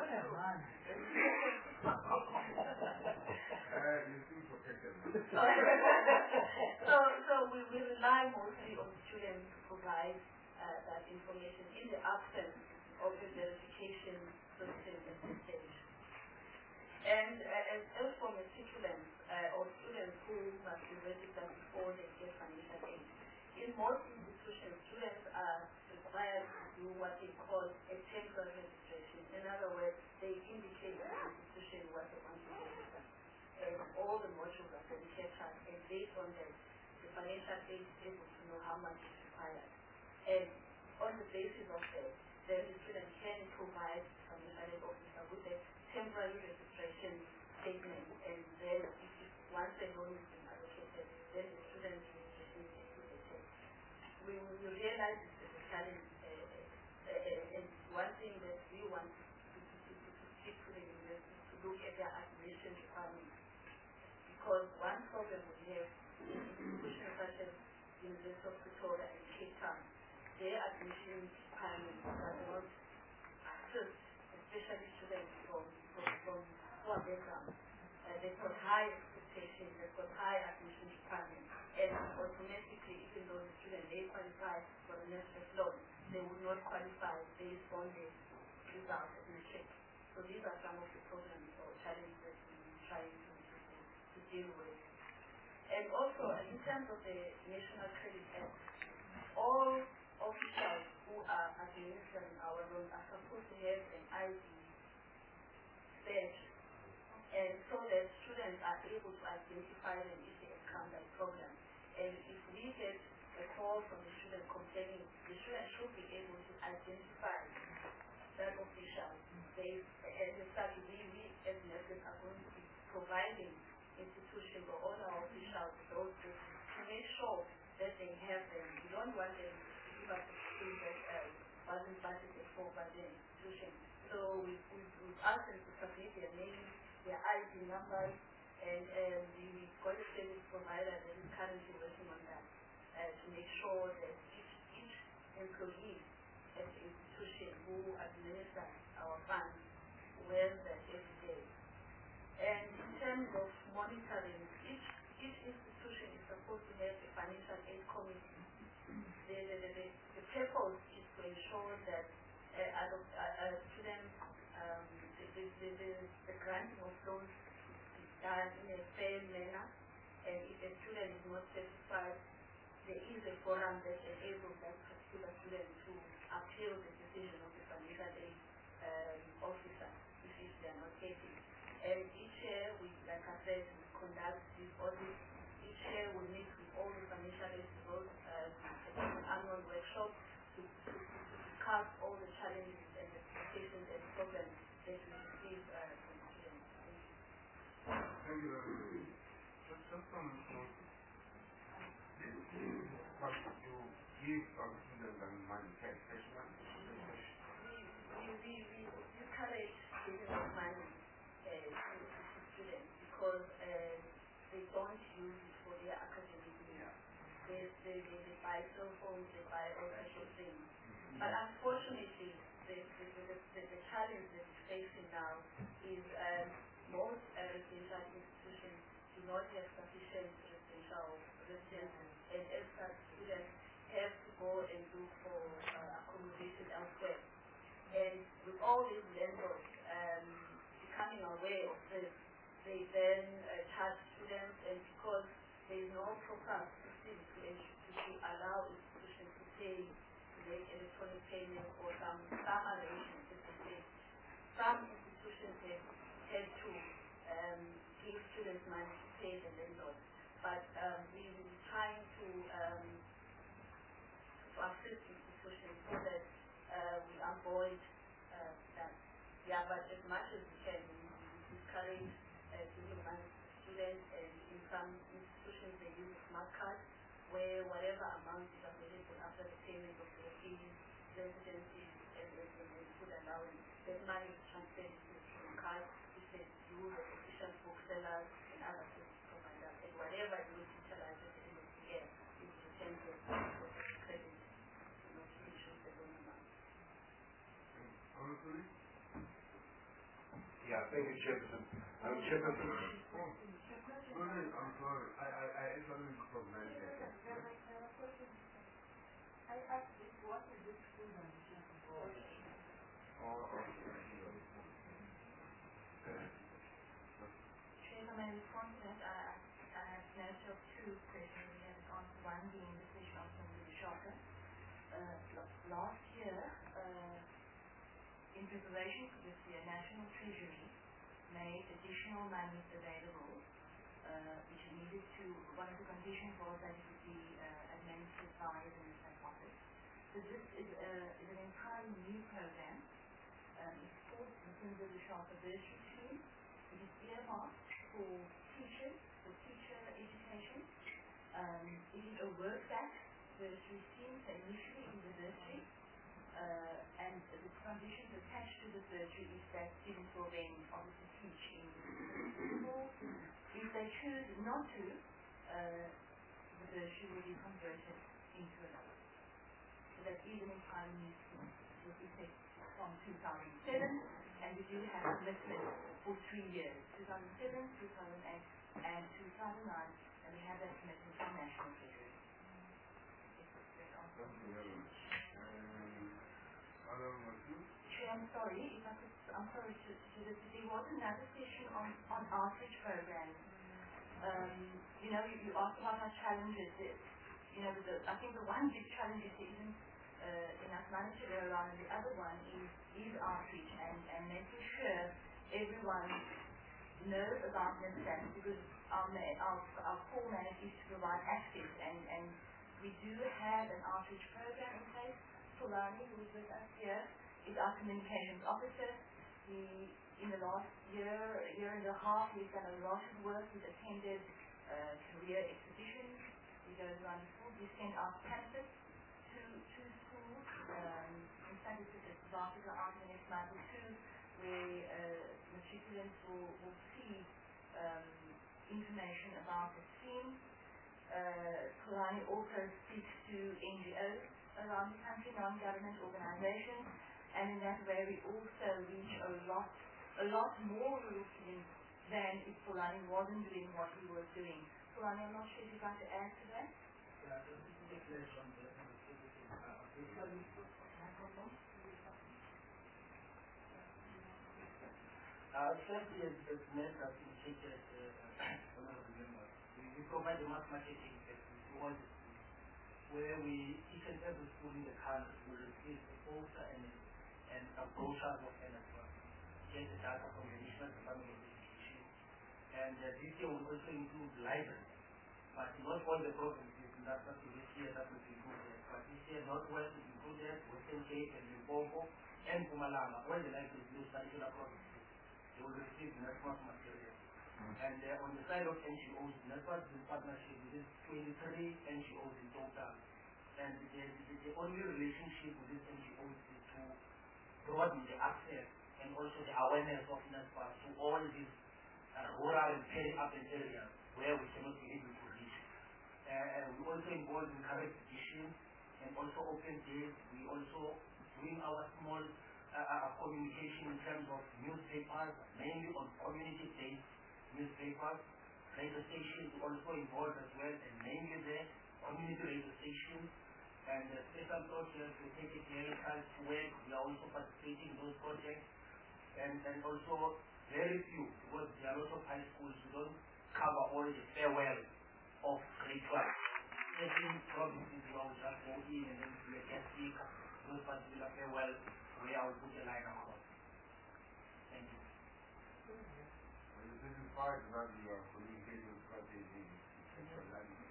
Speaker 3: you seem protected.
Speaker 7: so, so we, we rely mostly on students to provide uh, that information in the absence of the verification system at this stage. And uh, as, as for matriculants uh, or students who must be registered before they get financial aid, in most institutions, students are required to do what they call a temporary registration. In other words, they indicate to the institution what they want to register. And all the modules are then captured, and based on that, the financial aid is able to know how much is required. And on the basis of that, then the student can provide financial aid officer with a temporary registration statement, and then if, if once the loan is being allocated, then the student will receive a check. We will realize this is a challenge, uh, uh, and one thing that we want to, to, to, to, to speak to the university to look at their admission requirements, because one problem we have in institutions such as University of Pretoria and Cape Town, their admission requirements does not assist, especially students from from, from poor backgrounds. Uh, they've got high expectations, they've got high admission requirements, and automatically, even though the student may qualify for the NSFAS loan, they would not qualify based on the results of the check. So these are some of the problems or challenges that we're trying to, to, to deal with. And also, in terms of the National Credit Act, all officials who are administering our loans are supposed to have an I D badge, and so that students are able to identify them if they encounter a problem. And if we get a call from the student complaining, the student should be able to identify that official. They, and in fact, we, we as nurses are going to be providing institutions or all our officials those to make sure that they have them. We don't want them to give us a school that uh, wasn't budgeted for by the institution. So we, we, we've asked them to submit their names, their I D numbers, and um, the college service provider that is currently working on that uh, to make sure that each, each employee at the institution who administers our funds wears that every day. And in terms of monitoring, each, each institution is supposed to have a financial aid committee. The, the, the, the, the purpose is to ensure that uh, as uh, uh, students, um, the, the, the, the, the granting of loans is done in a fair manner, and if a student is not satisfied, there is a forum that enables that particular student to appeal the decision of the financial aid um, officer if, if they are not happy. that we conduct this audit. Each year we meet with all the financial aid bureaus um, at an annual workshop to, to, to discuss all the challenges and the expectations and problems that we receive uh, from students. Thank you.
Speaker 3: Thank you very much. Just, just some notes. This is what you give some students and money, cash, cash money.
Speaker 7: We, we, we discourage giving out money uh, to, to students because uh, they don't use it for their academic needs. They, they, they, they buy cell phones, they buy all sorts of things. But unfortunately, the, the, the, the, the challenge that we're facing now is um, most uh, residential institutions do not have sufficient residential residents, and as such, students have to go and look for uh, accommodation elsewhere. And with all these landlords um, becoming aware of this, they then uh, charge students, and because there is no proper system to, to, to allow institutions to pay, to make electronic payments or some, some arrangements in place, some institutions have had to um, give students money to pay the landlord. But um, we will be trying to, um, to assist institutions so that uh, we avoid uh, that. Yeah, but as much as we can, we, we discourage uh, giving money to students, and in some institutions they use a smart card where whatever amount is available after the payment of their fees, residency, and, and, and, and food allowance, that money is transferred to the student card, which they use as official booksellers and other service providers, and whatever you will utilize at the end of the year is returned to the credit, you know, to issue the loan amount.
Speaker 3: Honestly?
Speaker 1: Yeah, thank you, Chairperson. Um, Chairperson.
Speaker 3: Oh, go ahead, I'm sorry. I, I, I actually from Nigeria.
Speaker 5: I asked this, what is this food and
Speaker 3: Oh, okay.
Speaker 6: Chairman, my response to that, I, I have noted of two questions. We have answered one being the question of the shopper. Uh, last year, uh, in preparation for this year, National Treasury made additional monies available, uh, which it needed to, one of the conditions was that it would be uh, administered by the National Office. So this is, a, is an entirely new program. Um, it's called the Shopper Bursary Scheme. It is earmarked for teachers, for teacher education. Um, it is a work-back bursary scheme, so initially in the bursary. Uh, and the conditions attached to the bursary is that students will then obviously teach in schools. If they choose not to, uh, the bursary will be converted into a loan. So that is an entirely new scheme. It will be effective from two thousand seven, and we do have commitment for three years, two thousand seven, two thousand eight, and two thousand nine, and we have that commitment from National Treasury.
Speaker 3: Thank you very much.
Speaker 6: Chair, I'm sorry, if I could, I'm sorry to, to this, there was another question on, on outreach programs. Um, you know, you, you asked about our challenges. It, you know, the, I think the one big challenge is there isn't uh, enough money to go around, and the other one is, is outreach and, and making sure everyone knows about NISAS, because our, our, our core mandate is to provide access, and, and we do have an outreach program in place. Fulani, who is with us here, is our communications officer. He, in the last year, year and a half, we've done a lot of work. He's attended uh, career exhibitions. He goes around the schools. We send out pamphlets to, to schools. Um, in fact, it's a article out in the next month or two where uh, matriculants will, will see um, information about the scheme. Uh, Kulani also speaks to N G Os around the country, non-government organizations, and in that way we also reach a lot, a lot more rural students than if Fulani wasn't doing what he was doing. Fulani, I'm not sure if you'd like to add to that?
Speaker 9: Yeah, just to be clear on the Uh, firstly, as the net has indicated, uh, one of the members, we, we provide the mass marketing service to all the schools, where we, each and every school in the country will receive a poster and, and a brochure of N S one, get the data from the National Department of Education, And uh, this year will also include libraries. But not all the provinces, and that's not this year that will be included. But this year, Northwest is included, Western Cape and Limpopo, and Mpumalanga, all the libraries in those particular provinces, they will receive NSFAS material. And uh, on the side of N G Os, NSFAS is in partnership with twenty-three N G Os in total. And the, the, the only relationship with these N G Os is to broaden the access and also the awareness of NSFAS to all these uh, rural and peri-urban areas where we cannot be able to reach. Uh, we also involved in current editions and also open days. We also doing our small uh, uh, communication in terms of newspapers, mainly on community-based newspapers. Radio stations also involved as well, and mainly the community radio stations. And the special projects, we take it very hard to work. We are also participating in those projects. And, and also very few, because there are lots of high schools who don't cover all the farewell of grade twelve. Certain provinces where I will just go in and then do a guest speaker, those particular farewell where I will put a line across. Thank you.
Speaker 3: And this is part of your communication strategy in central language.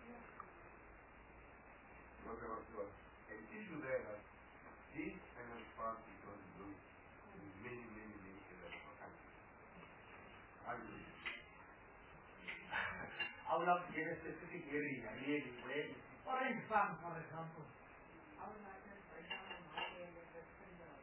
Speaker 3: What about your an issue there that this kind of part is not doing in many, many, many areas of the country. I agree.
Speaker 9: I would love to get a specific area, really, where it's
Speaker 2: Orange farm, for example.
Speaker 4: I would like to, for example, my area is the Spindle.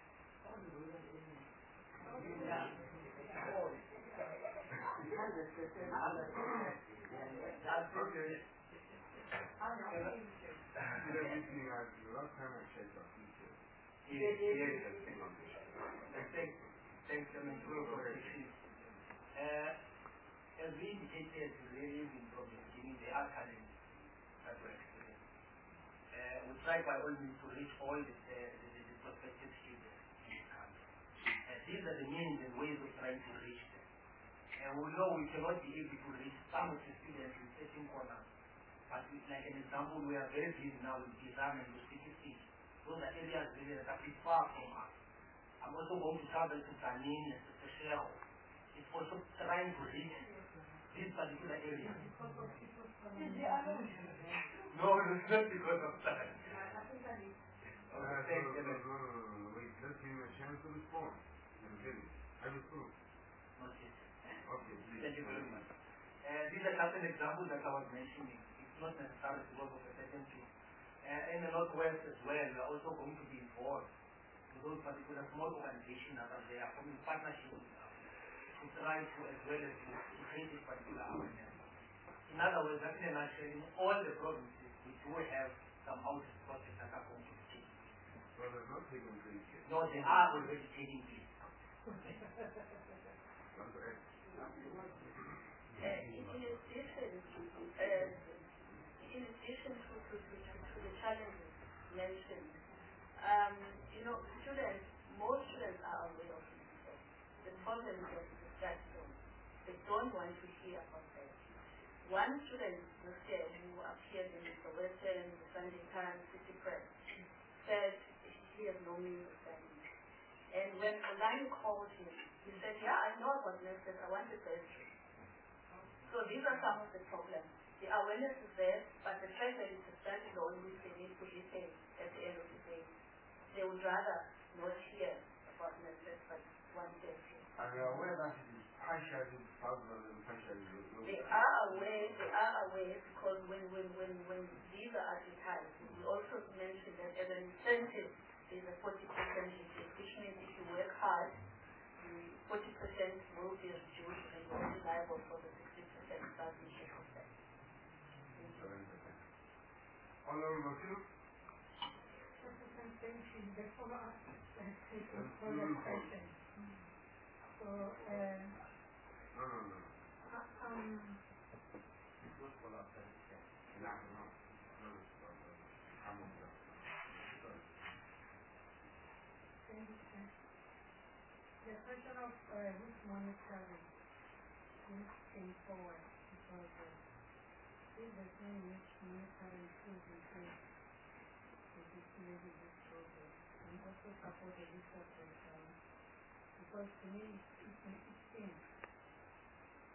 Speaker 3: Everything as the last time I checked our features.
Speaker 9: Yes, yes. Thanks, thanks, I mean, for the issue. As we indicated, really, from the beginning, there are challenges that we're experiencing. Uh, we try by all means to reach all the, uh, the, the, the prospective students in the country. Uh, these are the means and ways of trying to reach them. And we know we cannot be able to reach some of the students in certain corners. But it's like an example, we are very busy now with Gizan and Lusiki. Those are areas really that are pretty far from us. I'm also going to travel to Tanin and to Seychelles. It's also trying to reach this particular area. No, it's not because of that.
Speaker 3: Uh, no, no, no, no, no, wait, let's give him a chance to respond. I will prove.
Speaker 9: Okay.
Speaker 3: Okay, please.
Speaker 9: Thank you very much. Uh, these are just an example that I was mentioning. It's not necessarily because of a certain thing. Uh, in the Northwest as well, we are also going to be involved with those particular small organizations that are there, forming partnerships with us to try to, as well as to, to create this particular awareness. In other words, that in a nutshell, in all the provinces, we do have some outreach projects that are going to be taking place.
Speaker 3: So they're not taking place yet?
Speaker 9: No, they are already taking place.
Speaker 3: Number eight.
Speaker 7: Uh, in addition, uh, in addition to, to, to, to the challenges mentioned, um, you know, students, most students are aware of it. The problem is that they don't want to hear about that. One student this year who appeared in the Western, the Sunday Times, City Press, said he has no means of studying. And when Olani called him, he said, yeah, I know about nurses, I want to test you. So these are some of the problems. The awareness is there, but the fact that it's a standalone which they need to listen at the end of the day. They would rather not hear about nurses, but one day.
Speaker 3: Are you aware that it is partially rather than partially?
Speaker 7: They are aware, they are aware because when, when, when, when these are advertised, we also mentioned that as an incentive, there's a forty percent increase, which means if you work hard, forty percent will be reduced and you're only liable for the sixty percent starting shift of that.
Speaker 3: Honorable Makiru?
Speaker 2: The follow-up for the question. So, uh,
Speaker 3: No, no, no.
Speaker 2: uh, um,
Speaker 3: Just follow up. Yeah, no. No, no. I'm on that.
Speaker 2: thank you, sir. The question of uh, which monitoring is came forward because uh, if the same which monitoring is in place, it is maybe this program and also support the research um, because to me it, it, it seems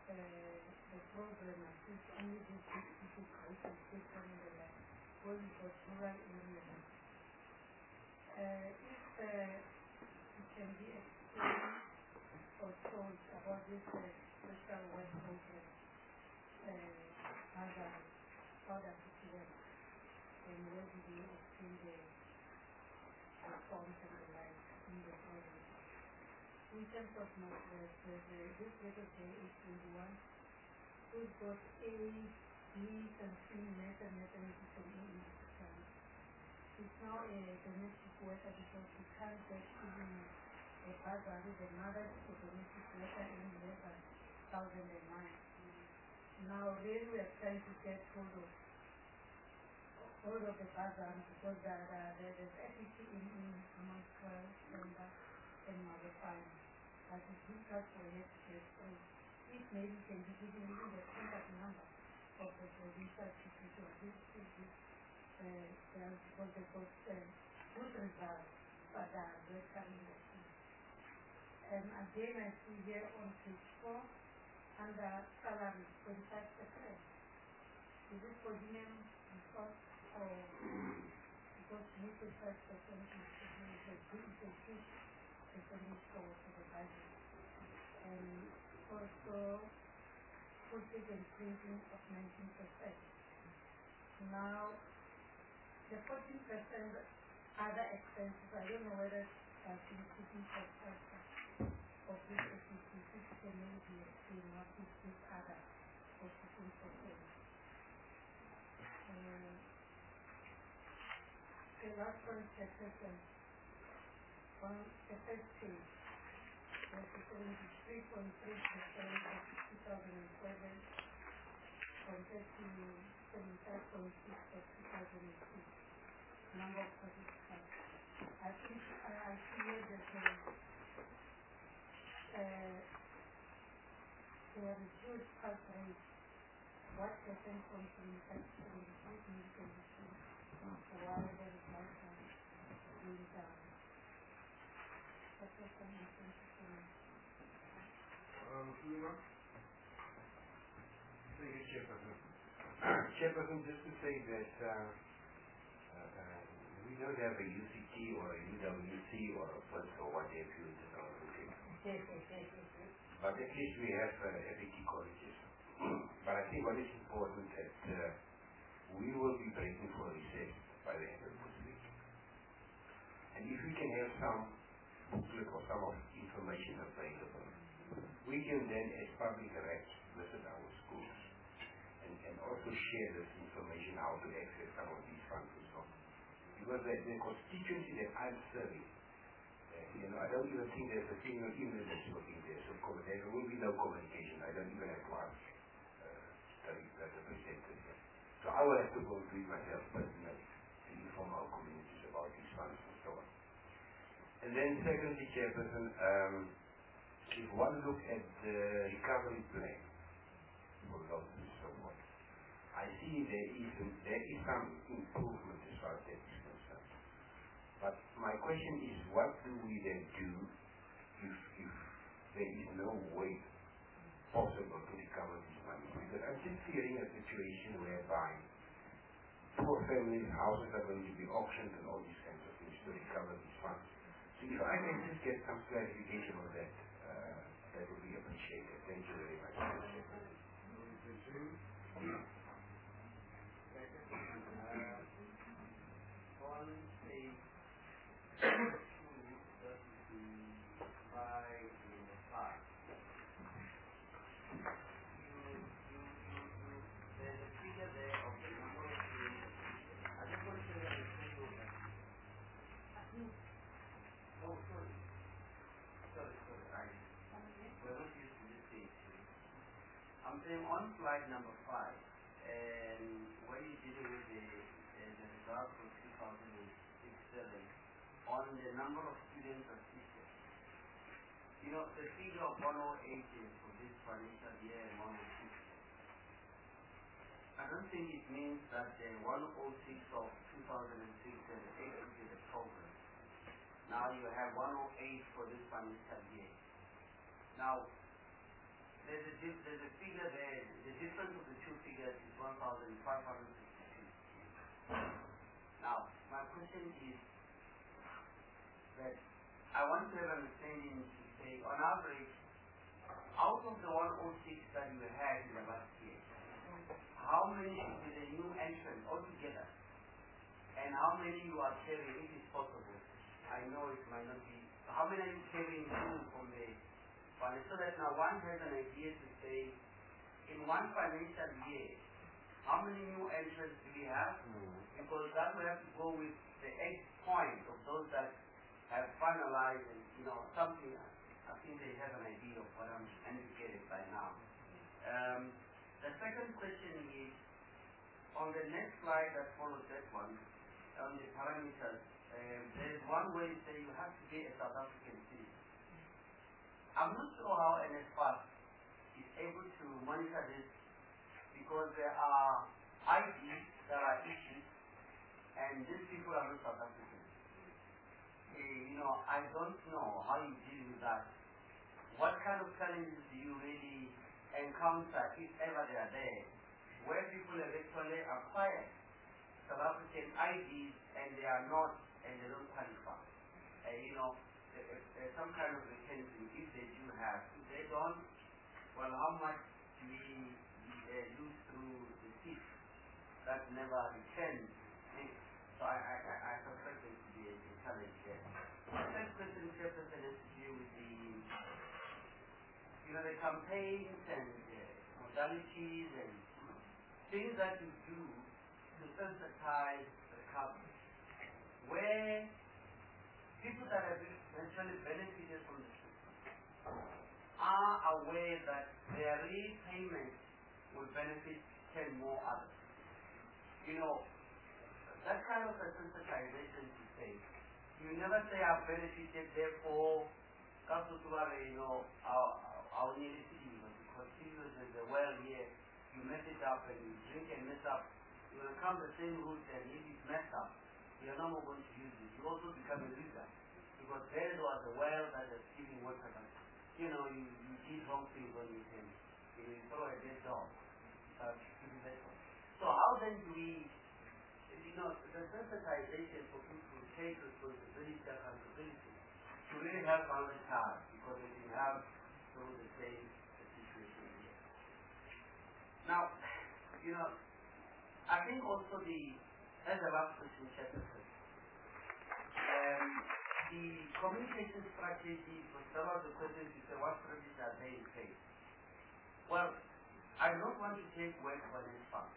Speaker 2: uh, the program I think only this people quite a different in the land, going for rural areas. Uh, if uh, it can be explained or told about this uh, social work program, uh, how does how does it work, and where do you obtain the forms and the like in the program? In terms of my uh, this little girl is twenty-one, who's got A, B, and C, net and mathematics and English. She's now a domestic worker because she can't get even a background. The mother is a domestic worker in less than one thousand nine. Now really we are trying to get hold of hold of the background because there are there's equity in in among her member and mother family. But it's difficult for her to get through. If maybe can be given even the contact number of the producer to this this this Uh, because they got uh, good results, but they are very coming at me. And again, I see here on page four, under salary, twenty-five percent. Is it for him because, or because twenty-five percent is a good percentage for the budget? And also, postage and printing of nineteen percent. Now, the fourteen percent other expenses, I don't know whether I've been keeping for of this O C C, which can maybe explain what is this other fourteen percent. Uh, the last one is the second. On the first page, there's a seventy-three point three percent of two thousand seven compared to seventy-five point six for two thousand six. Number of participants. I think uh, I see that uh, uh, they have a huge pulse rate. What percent from seventy-five to seventy-three medical issues while the results are going down? That's what I'm trying to say.
Speaker 3: Um, Suma?
Speaker 1: Thank you, Chairperson. Chairperson, just to say that uh, Uh, we don't have a U C T or a U W C or a PULS or what have you in our looking. But at least we have uh, F A T colleges. But I think what is important that uh, we will be breaking for recess by the end of this week. And if we can have some booklet or some of information available, we can then as public reps visit our schools and, and also share this information how to access some of these funds and so on. Because the, the constituency that I'm serving, uh, you know, I don't even think there's a single email that's working there, so there will be no communication. I don't even have to ask uh, the representative here. So I will have to go and do it myself personally to inform our communities about these funds and so on. And then secondly, Chairperson, um, if one look at the recovery plan for loans and so on, I see there is, there is some improvement as far as that is concerned. But my question is, what do we then do if, if there is no way possible to recover this money? Because I'm just fearing a situation whereby poor families' houses are going to be auctioned and all these kinds of things to recover these funds. So if I can just get some clarification on that, uh, that would be appreciated. Thank you very much.
Speaker 8: I'm saying on slide number five, and when you're dealing with the, uh, the results for two thousand six seven, on the number of students assisted, you know, the figure of one oh eight is for this financial year and one oh six. I don't think it means that the one oh six of two thousand six has exited the program. Now you have one oh eight for this financial year. Now, there's a, dif- there's a figure there, the difference of the two figures is one thousand five hundred sixty-two. Now, my question is that I want to have an understanding to say, on average, out of the one hundred six that you had in the last year, how many should be the new entrants altogether? And how many you are carrying, if it's possible? I know it might not be. How many are you carrying through from the fund? So that now one has an idea to say, in one financial year, how many new entrants do we have? Mm. Because that will have to go with the eight point of those that have finalized and, you know, something. I think they have an idea of what I'm indicated by now. Um, the second question is, on the next slide that follows that one, on the parameters, um, there is one way to say you have to be a South African citizen. I'm not sure how N S F A S is able to monitor this because there are I Ds that are issued and these people are not South African. Uh, you know, I don't know how you deal with that. What kind of challenges do you really encounter, if ever they are there, where people have actually acquired South African I Ds and they are not, and they don't qualify? Uh, you know, uh, uh, some kind of mechanism, if they do have. If they don't, well, how much do we uh, lose through the thief that never returns? So I, I, I suspect there to be a, a challenge there. The second question, Chairperson, has to do with the, you know, the campaigns and uh, modalities and things that you do to sensitize the public, where people that have eventually benefited from the system are aware that their repayment will benefit ten more others. You know, that kind of a sensitization to say, you never say I've benefited, therefore, you know, our, our necessity, because serious is the well here, you mess it up and you drink and mess up, you will come the same route and if it's messed up, you're no more going to use it. You also become a loser. Because there was a well that is giving water, but you know, you, you did wrong things when you can. You throw a dead dog. Uh, so how then do we, you know, the sensitization for people to take responsibility, accountability, to really help another child, because they can have through the same situation here. Now, you know, I think also the, as a last question, Chairperson, um, the communication strategy for some of the questions you say, what strategies are they in place? Well, I don't want to take work for this fund,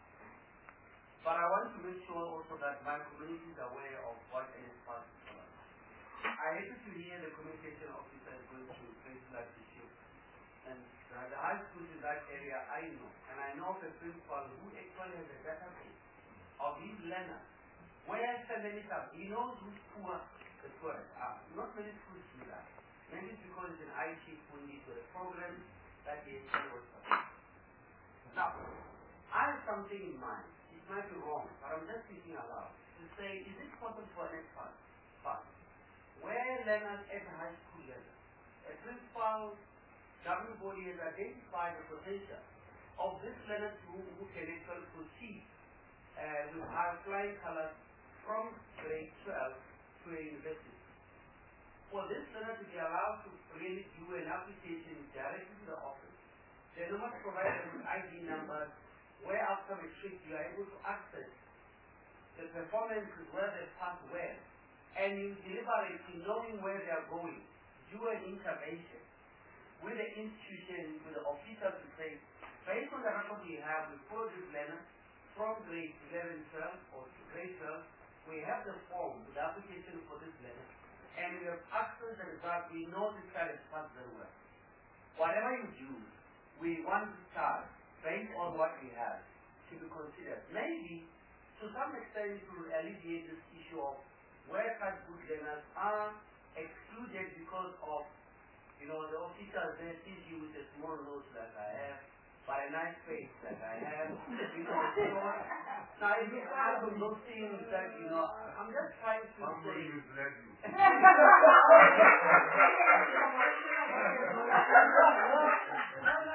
Speaker 8: but I want to make sure also that my community is aware of what N S F A S is about. I hated to hear the communication officer is going to places like the issue. And uh, the high schools in that area I know, and I know the principal who actually has a database of his learners, where families are, he knows who's poor the poorest are. Not many schools do that. Maybe it's because it's an I T school need to a program that is works for. Now, I have something in mind. It might be wrong, but I'm just thinking aloud to say, is it possible for an expert fund where learners at the high school level, a principal governing body has identified the potential of these learners who, who can actually proceed uh, with high flying colors from grade twelve to a university. For this learner to be allowed to really do an application directly to the office, they do not provide them with I D numbers, where after a trip you are able to access the performances where they pass well, and you deliberately knowing where they are going, do an intervention with the institution, with the officials to say, based on the record we have, we follow this learner from grade eleven, twelve, or to grade twelve, we have the form with the application for this learner, and we have access the result, we know this child has passed very well. Whatever you do, we want this child, based on what we have, to be considered. Maybe, to some extent, to alleviate this issue of where such good learners are excluded because of, you know, the officials there sees you with a small nose like I have, but a nice face like I have, you know, so now if you have those things that, you know, I'm just trying to
Speaker 3: Somebody
Speaker 8: say...
Speaker 3: misled you.
Speaker 8: No, no,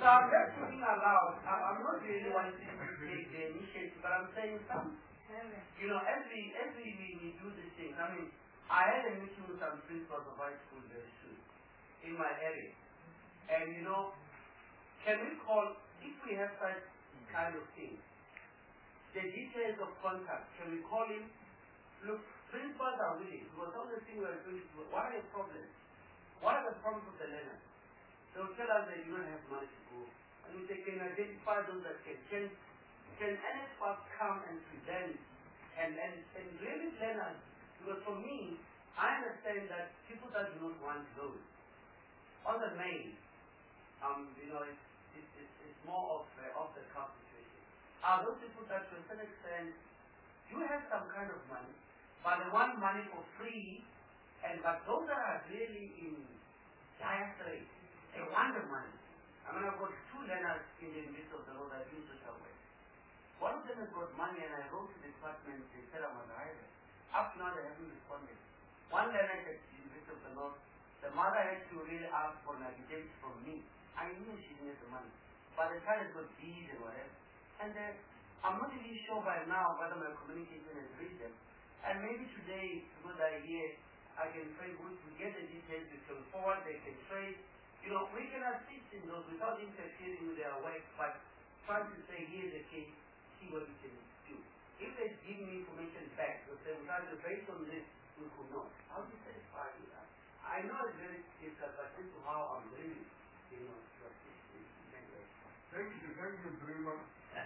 Speaker 8: So I'm just thinking aloud. I'm not really wanting to take the initiative, but I'm saying some. You know, as we as we, we, we do these things, I mean, I had a meeting with some principals of high school very soon in my area. And you know, can we call, if we have such kind of thing, the details of contact, can we call him? Look, principals are willing, because all the things we are doing, what are the problems? What are the problems of the learners? They will tell us that you don't have money to go. And we say, can identify those that can. Can, can N S F A S come and present and, and, and really learners? Because for me, I understand that people that do not want loans. On the main, um, you know, it's, it's, it's, it's more of uh, off the cuff situation. Are those people that to a certain extent do have some kind of money, but they want money for free, and but those that are really in dire straits, they want the money. I mean, I've got two learners in the midst of the road that do social work. One of them has got money, and I wrote to the department, they said I must hire them. Up to now, they haven't responded. One learner said in the midst of the north, the mother had to really ask for an affidavit from me. I knew she didn't have the money. But the child has got D's and whatever. And uh, I'm not really sure by now whether my communication has reached them. And maybe today, because I hear, I can pray, we get the details, we can forward, they can trace. You know, we can assist in those without interfering with their work, but trying to say, here's the case, see what we can do. If they give me information back, they'll say, based on this, we could not. I'll be satisfied with that. I know it's very difficult, but this is how I'm living, you know.
Speaker 3: Thank you, thank you very much. I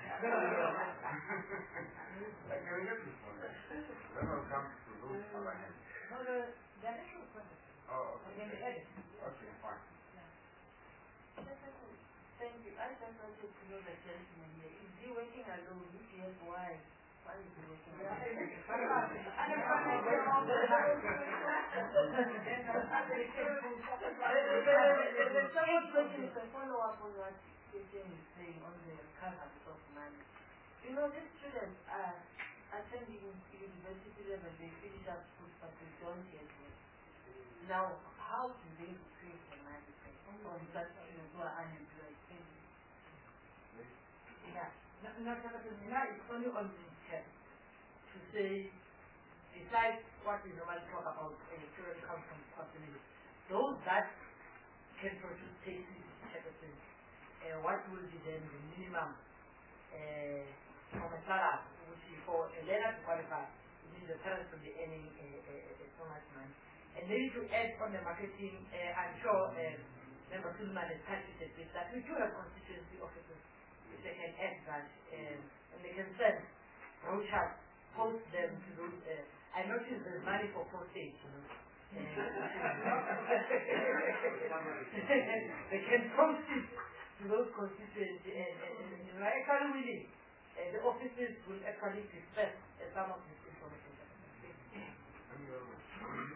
Speaker 3: can get this one. Then I'll come to those other hands.
Speaker 2: No, the, the actual question.
Speaker 3: Oh, okay.
Speaker 2: Okay,
Speaker 3: okay fine.
Speaker 5: Thank you. I just wanted to know the gentleman here. Is he working alone? If yes, why? Why is he working alone? The second question is a follow-up on what Christian is saying on the coverage of money. You know, these students are attending university level, they finish up school, but they don't get work. Now, how do they create the money from such students who are unemployed?
Speaker 2: Yeah. Now, it's only on the test to say, besides what we normally talk about, a student comes from possibility. Those that can produce cases, uh, what will be then the minimum uh, of a salary, which is for a learner to qualify, it means the parents will be earning uh, uh, uh, so much money. And then to add on the marketing, uh, I'm sure uh, Member Suleiman has touched it with that. We do have constituency officers which they can add that, um, and they can send brochures, post them to those. Uh, I noticed there's money for postage, you know. Uh, they can post it to those constituencies, and, and, and, and we're actually willing. Uh, the offices will actually disperse uh, some of this information.
Speaker 3: Thank you very much.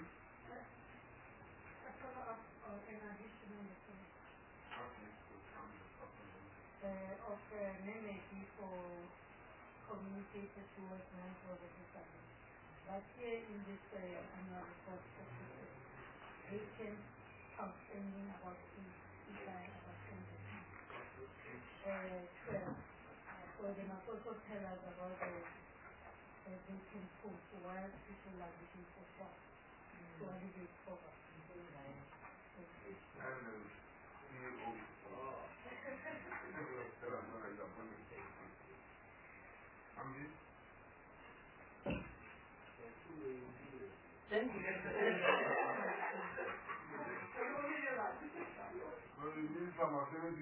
Speaker 10: Uh, of uh, many people communicated towards non-profit establishments. But here in this uh, annual report, they came outstanding about eight, about twenty. Uh, twelve. So they must also tell us about the uh, vacant posts while people are looking for jobs to alleviate poverty.
Speaker 3: And the C E O.
Speaker 2: Thank you.
Speaker 3: Well, you need some activity.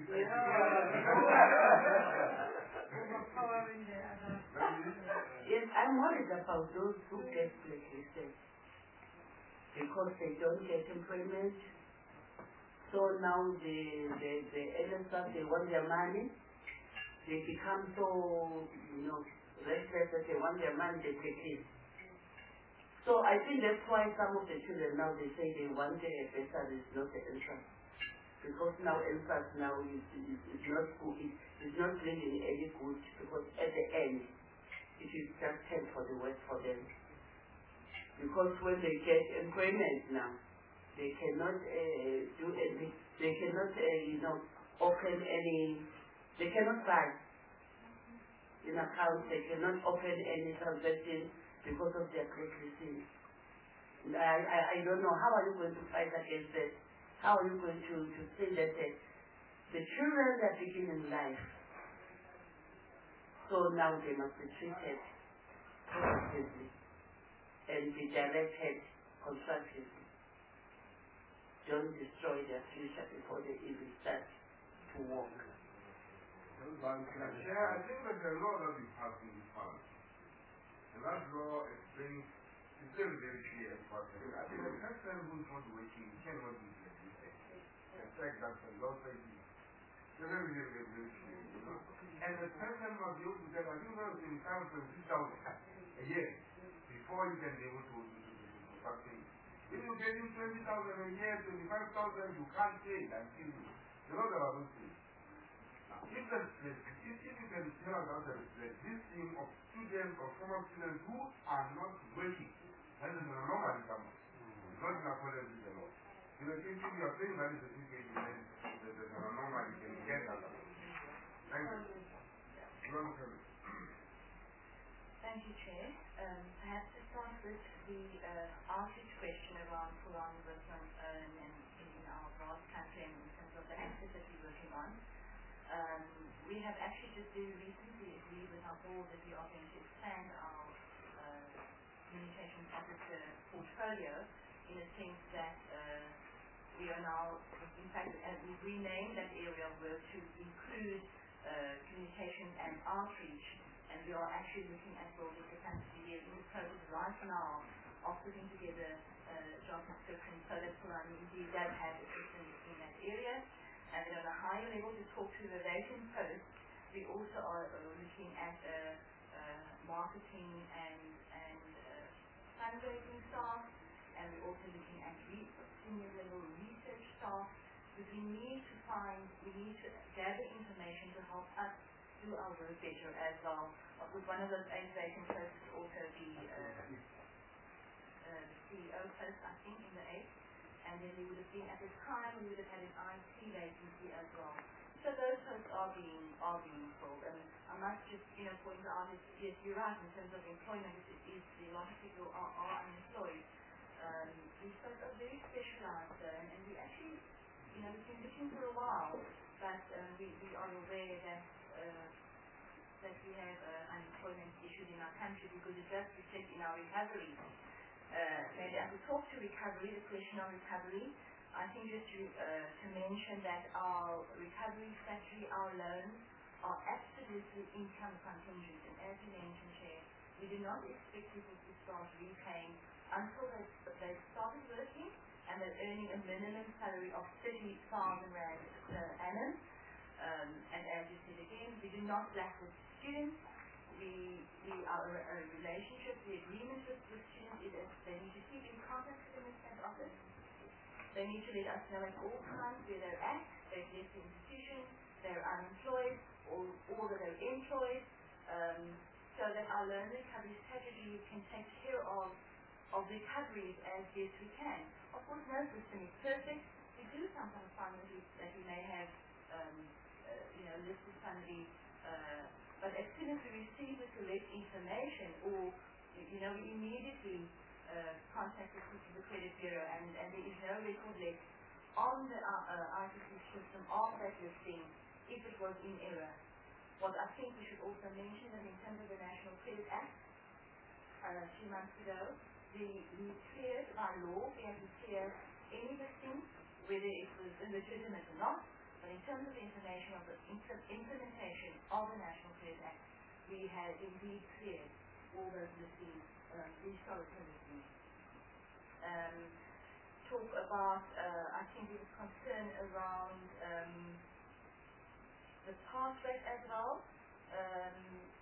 Speaker 5: Yes, I'm worried about those who get blacklisted because they don't get employment. So now the the the N S F, they want their money. They become so, you know, restless that they want their money, they take it. So I think that's why some of the children now, they say they want a better, is not the answer. Because now answers now is, is, is not good, it, it's not really any good, because at the end, it is just time for the work for them. Because when they get employment now, they cannot uh, do anything, they cannot, uh, you know, open any, they cannot buy in accounts, they cannot open any transaction because of their blacklisting. I, I, I don't know, how are you going to fight against that? How are you going to, to say that uh, the children that begin in life, so now they must be treated positively and be directed constructively. Don't destroy their future before they even start to walk.
Speaker 3: Yeah, I think that the law that we passed in this parliament, and that law explains, it's very, very clear what I think the person who is not working cannot be the In fact, that's the law says it. It's very, very, very, very clear. You know? And the person must be able to get, I think that was in time for three thousand a year before you can be able to do something. If you get in twenty thousand a year, twenty-five thousand, you can't say it until you. You know there are those things. Now, if, the, if, if you can tell us that this thing of students or former students who are not working, that is an anomaly somewhere. It's not in accordance with the law. You know, if you are saying that is the situation, then there's an anomaly, you can get that. Thank you.
Speaker 6: Thank you, Chair. Um, perhaps to start with the uh, outreach question around full-on investment um, in, in our vast country and in terms of the assets that we're working on. Um, we have actually just very recently agreed with our board that we are going to expand our uh, communications officer portfolio in a sense that uh, we are now, in fact, uh, we've renamed that area of work to include uh, communication and outreach, and we are actually looking at building capacity. We are in the process right now of putting together uh, job descriptions so that Fulani indeed does have assistance in that area. And then on a higher level, to talk to the vacant posts, we also are uh, looking at uh, uh, marketing and, and uh, fundraising staff, and we're also looking at re senior level research staff. But we need to find, we need to gather information to help us do our work better as well. With one of those eight vacant posts also the uh, uh, C E O post, I think, in the eighth. And then we would have been, at the time, we would have had an I T vacancy as well. So those posts are being, are being filled. And I must just, you know, point out, is, yes, you're right, in terms of employment, it is, a lot of people are, are unemployed. Um, these posts are very specialized, though, and, and we actually, you know, we've been looking for a while, but um, we, we are aware that, uh, that we have uh, unemployment issues in our country because it does reflect in our recovery. Uh, maybe as we talk to recovery, the question on recovery, I think just to, uh, to mention that our recovery strategy, our loans, are absolutely income contingent. And as you mentioned, Chair, we do not expect people to start repaying until they've, they've started working and they're earning a minimum salary of thirty thousand rand per annum. Um, and as you said again, we do not blacklist students. We, we our, our relationship, the agreement with, with students is that they need to keep in contact with the Minister office. They need to let us know at all times where they're at, they've left the institution, they're unemployed, or, or that they're employed, um, so that our loan recovery strategy can take care of, of recoveries as best we can. Of course, no system is perfect. We do sometimes find that we, that we may have, um, uh, you know, listed somebody, uh, but as soon as we receive the correct information, or, you know, we immediately uh, contact the, the credit bureau, and, and there is no record left on the uh, I T C system of that listing if it was in error. What I think we should also mention that in terms of the National Credit Act, uh, two months ago, we, we cleared by law, we had to clear any listing, whether it was illegitimate or not. But in terms of the information of the implementation of the National Credit Act, we had indeed cleared all those listings, uh, historical listings. Um, talk about, uh, I think there was concern around um, the pass rate as well. Um,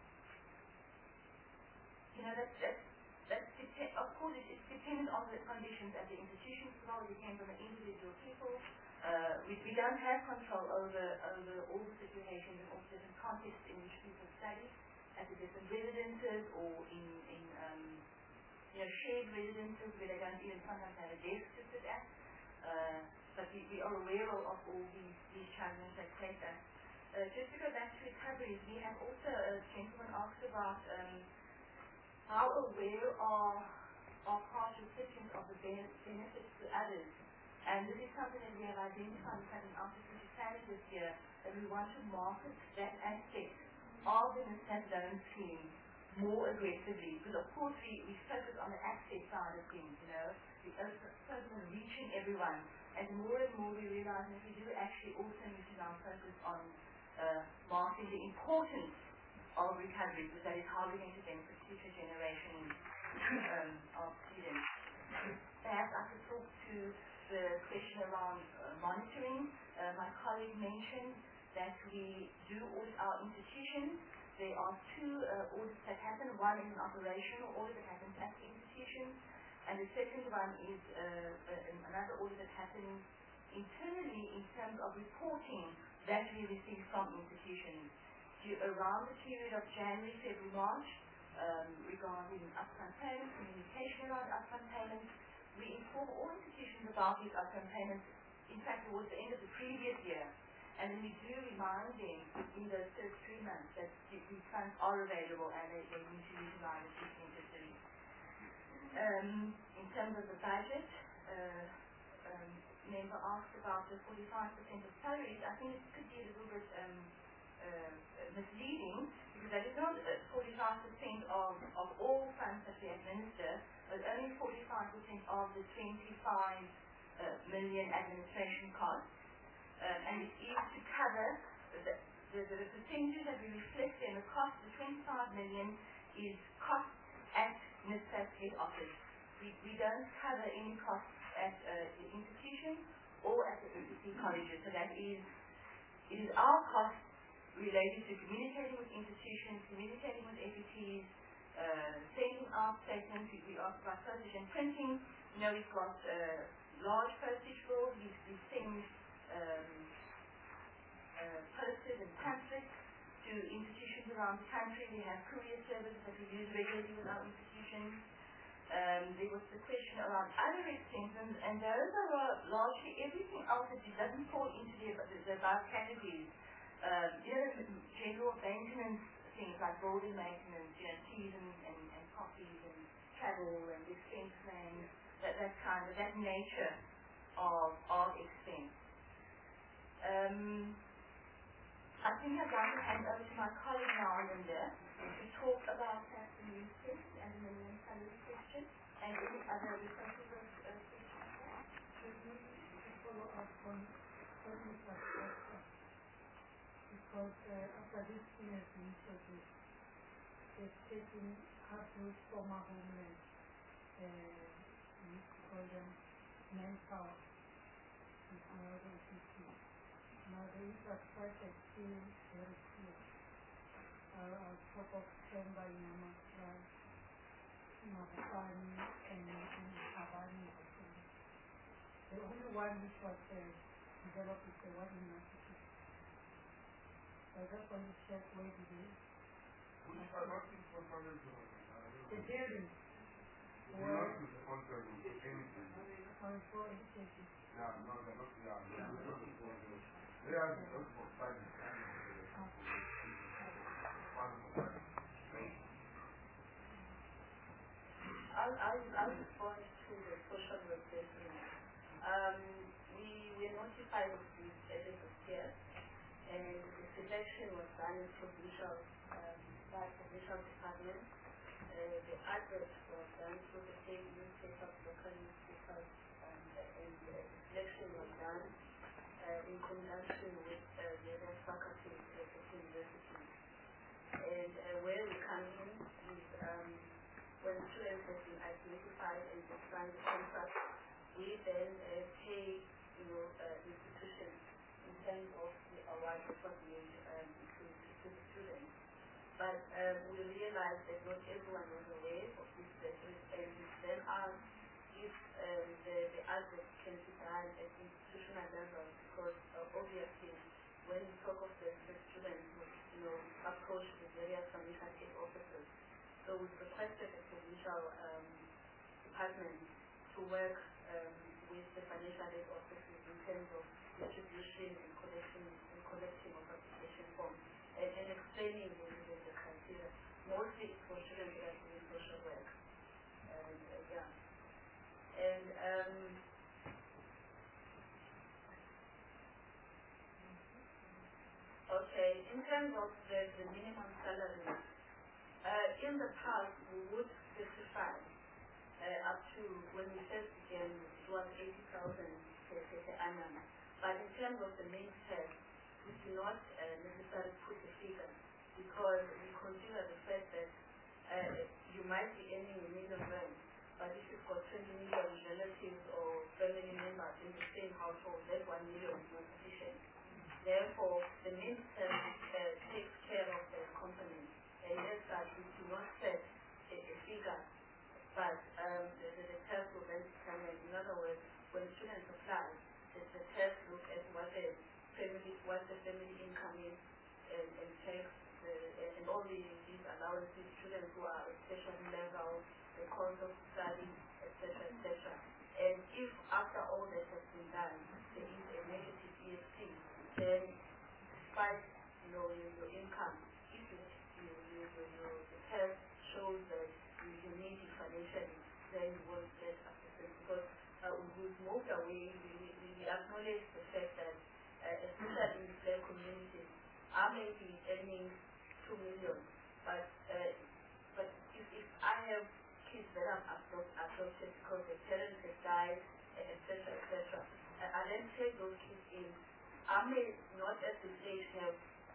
Speaker 6: you know, that, that, that's of course it, it's dependent on the conditions at the institutions as well. It depends on the individual people. Uh, we, we don't have control over, over all the situations and all the different contexts in which people study at the different residences or in, in um, you know, shared residences where they don't even sometimes have a desk to sit at. Uh, but we, we are aware of, of all these, these challenges that face us. Uh, just to go back to recoveries, we have also a gentleman asked about um, how aware are, are past recipients of the benefits to others. And this is something that we have identified as having after strategic planning this year, that we want to market that aspect of the National Loan Scheme more aggressively. Because of course we, we focus on the access side of things, you know, we focus on reaching everyone. And more and more we realize that we do actually also need to now focus on uh, marketing the importance of recovery, because that is how we're going to benefit future generations um, of students. Perhaps I could talk to the question around uh, monitoring. Uh, my colleague mentioned that we do audit our institutions. There are two uh, audits that happen. One is an operational audit that happens at the institution, and the second one is uh, uh, another audit that happens internally in terms of reporting that we receive from institutions. Around the period of January, February, March, um, regarding upfront payments, communication around upfront payments, we inform all institutions about these upfront payments, in fact, towards the end of the previous year. And then we do remind them in those first three months that these funds are available and they, they need to utilize it if necessary. Um, in terms of the budget, uh, um, member asked about the forty-five percent of salaries. I think it could be a little bit um, uh, misleading, because that is not uh, forty-five percent of, of all funds that we administer, but only forty-five percent of the twenty-five uh, million administration costs. Um, and it is to cover the, the, the percentage that we reflect in the cost. The twenty-five million is cost at NSFAS head office. We, we don't cover any costs at uh, the institution or at the S S C colleges. So that is, it is our cost related to communicating with institutions, communicating with F E Ts, uh, sending out statements. We, we ask about postage and printing. You know, we've got uh, large postage rolls. We, we send um, uh, posters and pamphlets to institutions around the country. We have courier services that we use regularly with our institutions. Um, there was the question around other expenses, and those are uh, largely everything else that doesn't fall into the, the, the above categories. Um, you know, general maintenance things like building maintenance, you know, teas and, and, and coffees and travel and expense plans, that, that kind of, that nature of, of expense. Um, I think I'd like to hand over to my colleague now, Linda, to talk about that the new test and the minimum salary question and any other resources of uh, questions.
Speaker 10: Should we follow up on certain questions? Because uh, after this year's initiative, it's taking grassroots former homeland, uh, we call them manpower, is now the issue. Now the infrastructure is still very clear. Uh, on top of Kemba, Namakwa, Mabani, and, and Habani. The only one which was uh, developed is the one in Massachusetts. So I just want to check where it is.
Speaker 3: Which are not in control.
Speaker 10: The building.
Speaker 3: They are not in control of anything.
Speaker 10: On for education.
Speaker 3: Yeah, no, they're not. Yeah, they're not in control. They are just for study.
Speaker 7: I'll, I'll, I'll respond to the social work testimony. Um, we were notified of this earlier this year, and the selection was done in provincial, um, by provincial department. Uh, the advert was done through the state newspapers, local newspapers, um, and the selection was done uh, in conjunction with uh, the other faculty at the university. And uh, where we come in is um, when students have been identified and they sign the contract, we then uh, pay, you know, uh, institutions in terms of the award effort made um, to, to the students. But um, we realize that not everyone was aware of this service, and we then asked if um, the, the advert can be done at institutional level, because uh, obviously when we talk of the, the students, you know, approach the various financial aid officers. So we've requested the provincial um, department to work um, with the financial aid offices in terms of distribution and collection and collecting of application forms and, and explaining the, the, the criteria. Mostly it's for children that are doing social work. And uh, yeah. And um, okay, in terms of the, the minimum salary, uh, in the past we would specify uh, up to, when we first began, it was eighty thousand per, per, per annum. But in terms of the main test, we do not uh, necessarily put a figure because we consider the fact that uh, you might be earning a million rand, but if you've got twenty million relatives or family members in the same household, that one million is not sufficient. Therefore, the main test uh, takes care of the company, and as such, we do not set a, a figure, but um, the, the, the test will then determine. In other words, when students apply, the, the test looks at what the family, what the family income is, and, and takes the, and all the, these allowances, students who are at tertiary level, the cost of study, et cetera, et cetera. And if after all that has been done, there is a negative E F T, then despite you know your, your income, if you, you, you, you, you, the test shows that you, you need it financially, then you won't get assistance because uh, we've moved away. We, we, we acknowledge the fact that, uh, especially in the black community, I may be earning two million, but uh, but if, if I have kids that I've adopt, adopted because the parents have died, et cetera, et cetera, uh, I then take those kids in. I may not at this stage have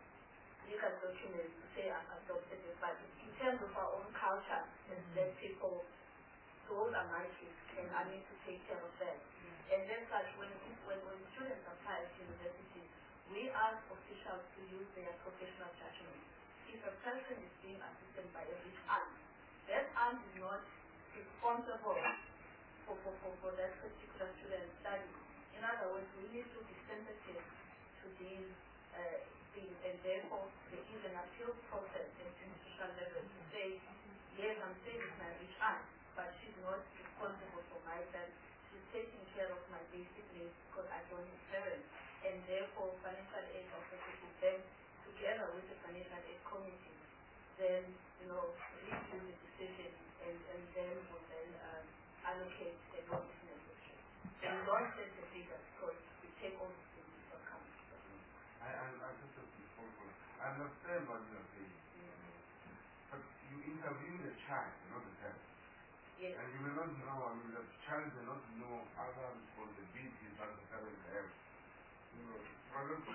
Speaker 7: legal documents to say I've adopted it, but in terms of our own culture, mm-hmm. that people, those are my kids, and I need to take care of them. Mm-hmm. And then such, when, when, when students apply to universities, we ask officials to use their professional judgment. If a person is being assisted by a rich aunt, that aunt is not responsible for, for, for, for that particular student's study. In other words, we need to be sensitive to these uh, things, and therefore there is an appeal process at institutional level to say, yes, I'm saying it's my rich aunt, but she's not responsible for my child. She's taking care of my basic needs because I don't have parents, and therefore financial aid officers will then, together with the financial aid committee, then you know review the decision and, and then will then um, allocate the notice necessary. And we don't set the figures because we take all the things into account.
Speaker 3: I, I, I just have to follow. I understand what you are saying. Mm-hmm. But you interview the child, not the parent.
Speaker 7: Yes.
Speaker 3: And you will not know, I mean, the child will not know other responsibilities that the parents have. You know, for example,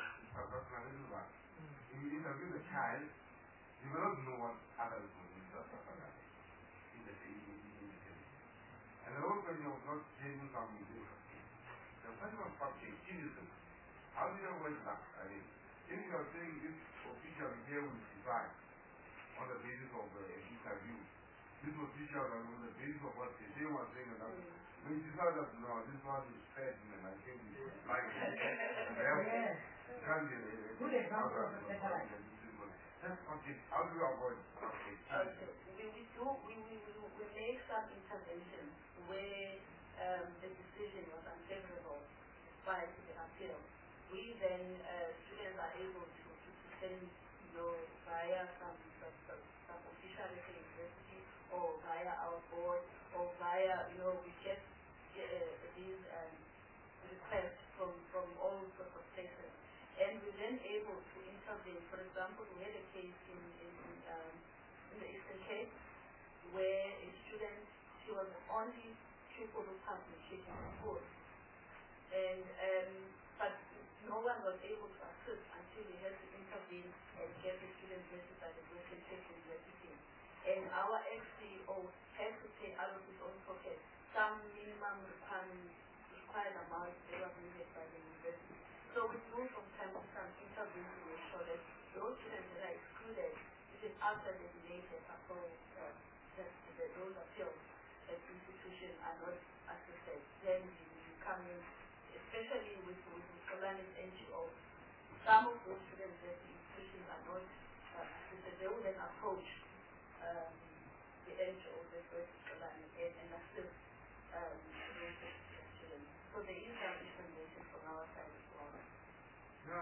Speaker 3: if you interview the child, you will not know what other responsibilities are in the case. And the whole question of not changing something different. The question of public citizen, how do you avoid that? I mean, if you are saying this official here will decide on the basis of the uh, interview, this official on the basis of what they say was saying, and when you decide that no, this one is fair, and I think it's like it. Therefore, you can't be a good example of the that's public. How do you avoid public citizen?
Speaker 7: We, we do, we, we, we, we make some interventions where um, the decision was unfavorable by the appeal. We then, uh, students are able to, to, to send, you know, via some, some, some, some official university or via our board or via, you know, we get uh, these um, requests from, from all sorts of places. And we're then able to intervene. For example, we had a case in, in, um, in the Eastern Cape where a student, she was the only pupil who passed matric in the school. And, um, but no one was able to assist until we had to intervene and get the student registered at the Western Cape University. And our ex C E O had to pay out of his own pocket some minimum requirement, required amount that was needed by the university. So we do from time to time intervene to make sure that those students that are excluded, even after they delay their parole, uh, that, that those appeals at institutions are not assisted. Then we come in, especially with, with Solani's N G O. Some of those students that the institutions are not uh, assisted, they will then approach um, the N G O that works with Solani and, and assist um, those students. So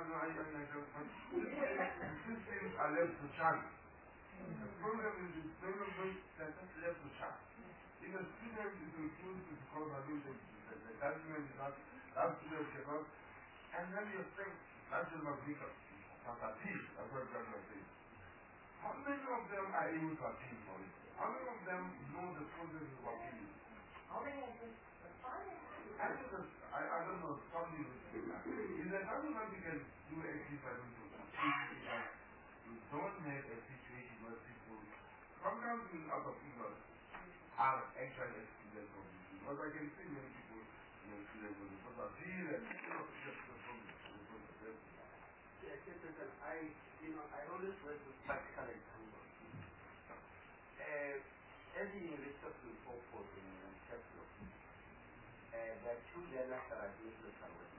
Speaker 3: no, I, I, I don't. The systems are left to chance. The problem is the development that is left to chance. If a student is refused to because I mean the, the, the judgment is not, that student cannot, and then you think that should not be fantastic, that's what God was saying. How many of them are able to achieve for it? How many of them know the process of achieving?
Speaker 2: How many of them?
Speaker 3: I think that, I, I don't know, something is in the government you can do exercise to you don't have a situation where people, sometimes in out of ignorance, are actually excluded from this. Because I can see many people in the student with the feel and you know, just the problem.
Speaker 8: Yes, yes, I, you know, I always work with practical examples. Uh, as the University of Limpopo in Chester, uh, there are two learners that are doing local work.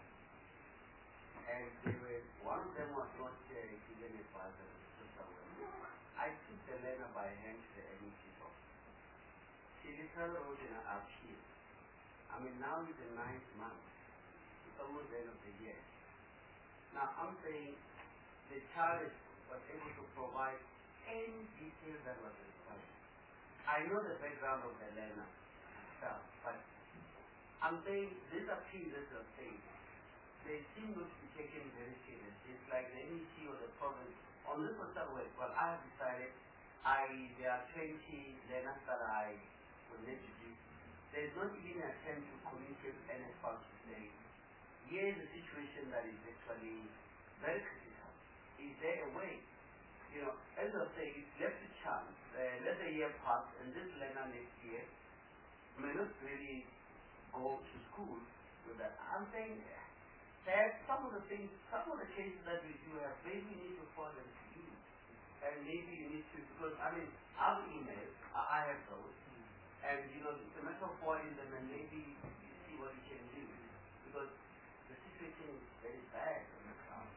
Speaker 8: And they were, one of them was not uh, given a father of social work. I took the learner by hand to the M E C box. She literally wrote in an appeal. I mean, now is the ninth month. It's almost the end of the year. Now, I'm saying the child was able to provide any detail that was required. I know the background of the learner itself, but I'm saying this appeal that you're saying, they seem not to be taken very serious. It's like the N E C or the province. On this social work, well, I have decided I, there are twenty learners that I will need to do. There's not even an attempt to communicate with N S F A S to say, here's a situation that is actually very critical. Is there a way? You know, as I say, it's left to chance. Uh, let the year pass, and this learner next year may not really go to school with that. I'm saying that some of the things, some of the cases that we do have, maybe you need to follow them to you. And maybe you need to, because I mean, our emails, I have those. And you know, it's a matter of forwarding them and maybe you see what you can do. Because the situation is very bad on the ground.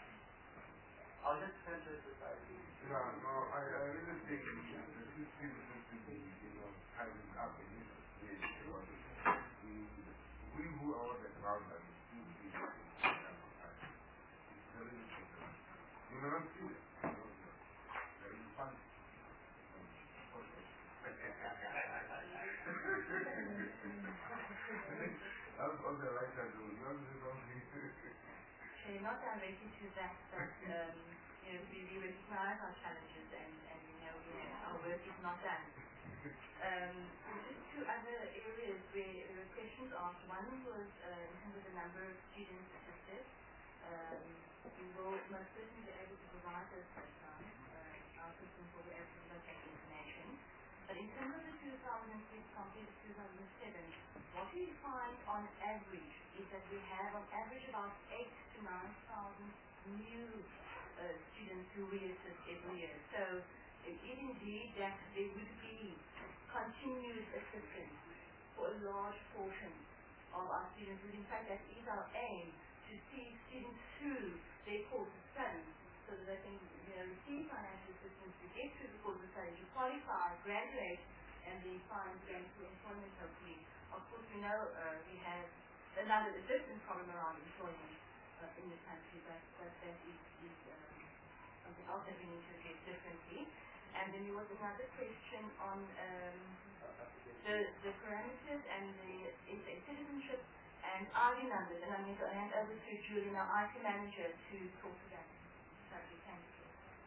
Speaker 8: I'll just send to the society.
Speaker 3: Yeah, no, I, I really think the system should be, you know, tightened up in this way. We, we who are on the ground and do things it's very difficult. You may not see it. There is fun. That's what the writer do. You know,
Speaker 6: So not directly to that, but um, you know, we, we recognize our challenges and, and we know you know, our work is not done. Um, just two other areas where there were questions asked. One was uh, in terms of the number of students assisted. Um, we will most certainly be able to provide those breakdowns. Uh, our systems will be able to look at information. But in terms of the two thousand six compared to two thousand seven, what we find on average is that we have on average about eight to nine thousand new uh, students who we assist every year. So it is indeed that there would be continuous assistance for a large portion of our students. And in fact, that is our aim, to see students through their course of study so that they can you know, receive financial assistance to get through the course of study, to qualify, graduate, and then find gainful employment hopefully. Of course, we know uh, we have another a different problem around employment uh, in this country, but, but that is, is um, something else that we need to address differently. And then there was another question on um, the, the parameters and the S A citizenship and I D numbers. And I'm going to hand over to Julie, our I T manager, to talk to that subject. Thank you.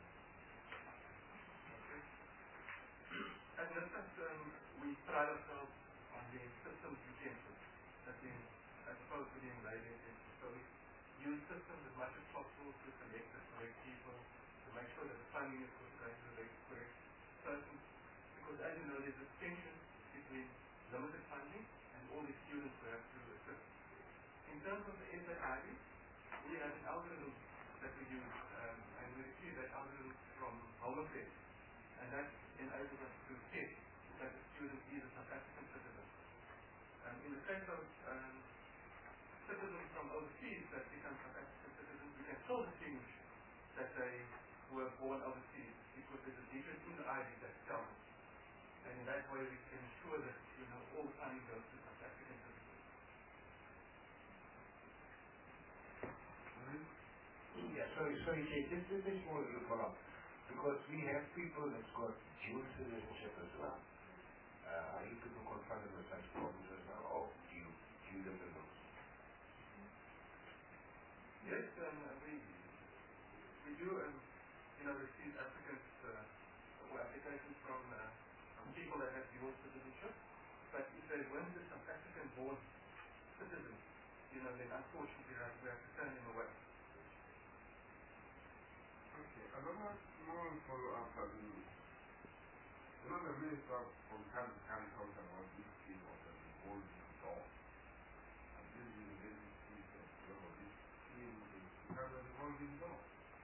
Speaker 11: At Nurses, um, we pride ourselves on being systems intensive, that means as opposed to being labor intensive. So we use systems as much as possible to select the correct people, to make sure that the funding is going to the correct person. Because as you know, there's a distinction between limited funding and all the students who have to assist. In terms of the S A I D, we have an algorithm that we use, um, and we receive that algorithm from Home Affairs. And that enables us to test that the student is a South African citizen. Um, in the case of um, citizens from overseas that become South African citizens, we can still distinguish that they were born overseas because there's a digit in the I D that tells us. And in that way we can ensure that you know all funding goes to South African citizens.
Speaker 3: Mm-hmm.
Speaker 1: sorry, Jay, this is this more to follow up. Because we have people that's got dual citizenship as well. Uh, are you people confronted with such problems as well, or do you, do you live in those?
Speaker 11: Yes, um, we, we do, um, you know, receive applicants uh, or applications from, uh, from people that have dual citizenship, but if they weren't a South African-born citizen, you know, then unfortunately we have, we have to turn them away.
Speaker 3: Okay, another small follow-up. Um, you know, the minister from time to time talks about this thing of the revolving door. And this university of law, this thing is to have a revolving door.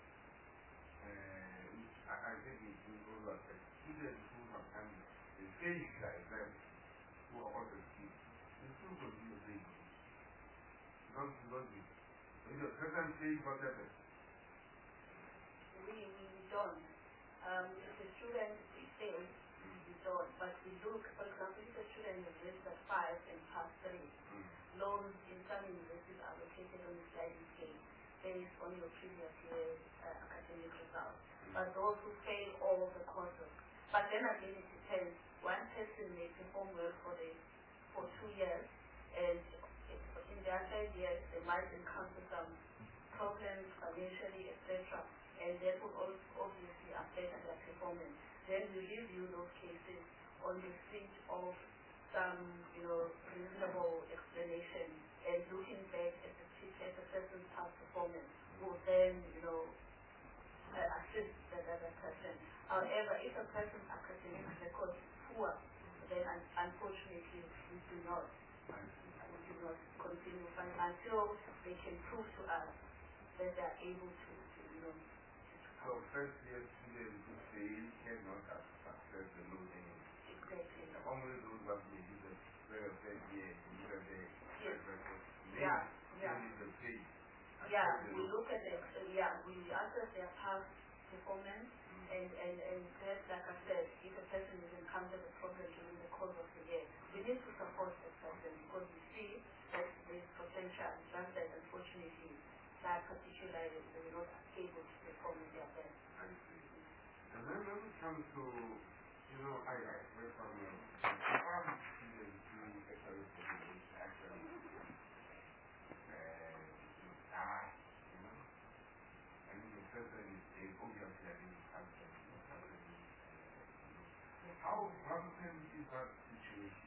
Speaker 3: Uh, which I, I think it will also affect students who have come, the stage like them, who are also kids. They still continue saying this. Because, because in the present stage, what happens?
Speaker 7: We, we don't. Um, if the student is failed, we don't. But we look, for example, if the student is registered five and past three, mm. loans in some universities are located on the sliding scale based on your previous year's uh, academic results. Mm. But those who fail all the courses. But then again, it depends. One person may perform well for the for two years, and in their third year, they might encounter some problems financially, et cetera, and that will also obviously affect their performance. Then we review those cases on the basis of some, you know, reasonable explanation, and looking back at the at the person's past performance will then, you know, uh, assist the other person. However, if a person's academic record is poor, then un unfortunately we do not we do not continue funding until they can prove to us that they are able to, to you know.
Speaker 3: So first year students who fail cannot access the loading.
Speaker 7: Exactly.
Speaker 3: Only those that may use the very third year, either the
Speaker 7: yeah, yeah.
Speaker 3: the pay.
Speaker 7: Yeah, we look at it, uh, yeah, we assess their past performance, mm. and, and, and that, like I said, if a person has encountered a problem during the course of the year, we need to support that person because we see that there is potential, just that unfortunately that particular they were not able to perform in their best.
Speaker 3: I see. And then when it comes to, you know, I, I heard from you, some students who actually actually die, you know, and the person is obviously having cancer, how rampant is that situation?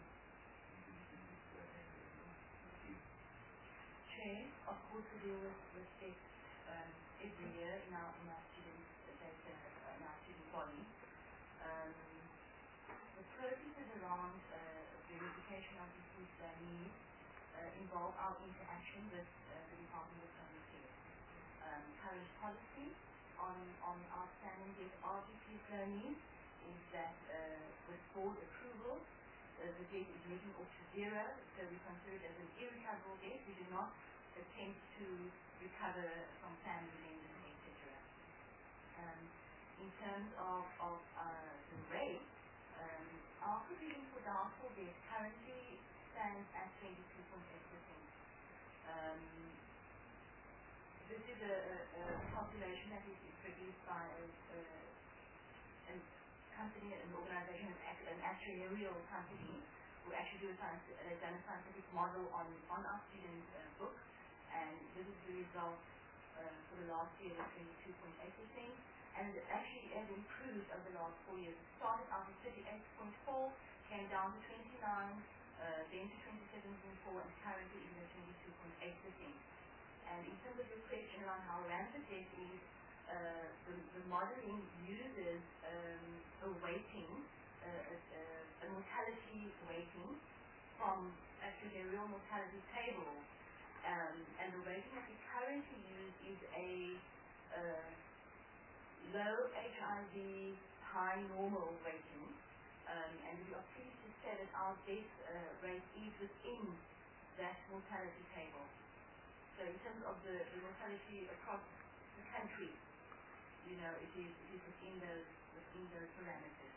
Speaker 6: Chair, of course we deal with, with this um, every year in our, in our student data, uh, in our student body. Um, the processes around uh, verification of these uh, needs uh, involve our interaction with uh, the Department of Home Affairs. Um, current policy on, on outstanding debt R G P flow needs is that uh, with board approval, Uh, the debt is written off to zero, so we consider it as an irrecoverable debt. We do not attempt to recover from family members, et cetera. Um, in terms of, of uh, the rate, um, our provision for doubtful debt currently stands at twenty-two point eight percent. Um, this is a, a, a calculation that is produced by a, a, a company, an organization, an actuarial company, who actually do a science, they've done a scientific model on, on our student uh, book, and this is the result uh, for the last year was twenty-two point eight percent, and it actually has improved over the last four years. It started out at thirty-eight point four, came down to twenty-nine, uh, then to twenty-seven point four, and currently is at twenty-two point eight percent. And in terms of your question around how rampant debt is, Uh, the, the modeling uses um, a weighting, uh, a, a mortality weighting from actuarial mortality table, um, and the weighting that we currently use is a uh, low H I V, high normal weighting, um, and we are pleased to say that our death uh, rate is within that mortality table. So in terms of the, the mortality across the country, you know, it is, it is within those, within those parameters.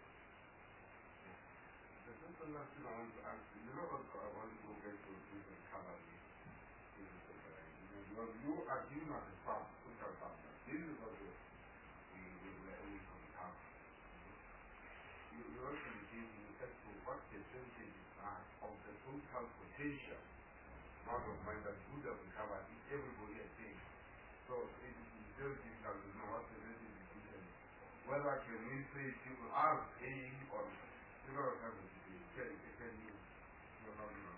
Speaker 3: The simple last thing I want to ask you, you know what I want to go back to this and cover this, this is, uh, you know, you are, you are the farm, social farmers. This is what we, we, we were aiming to become. You, you also give me as to what percentages are of the total potential amount of money that would have recovered if everybody has paid. So it is very difficult to know what percentage is different. Whether can we say people are paying or people are having to pay. Can, can you no, no, no.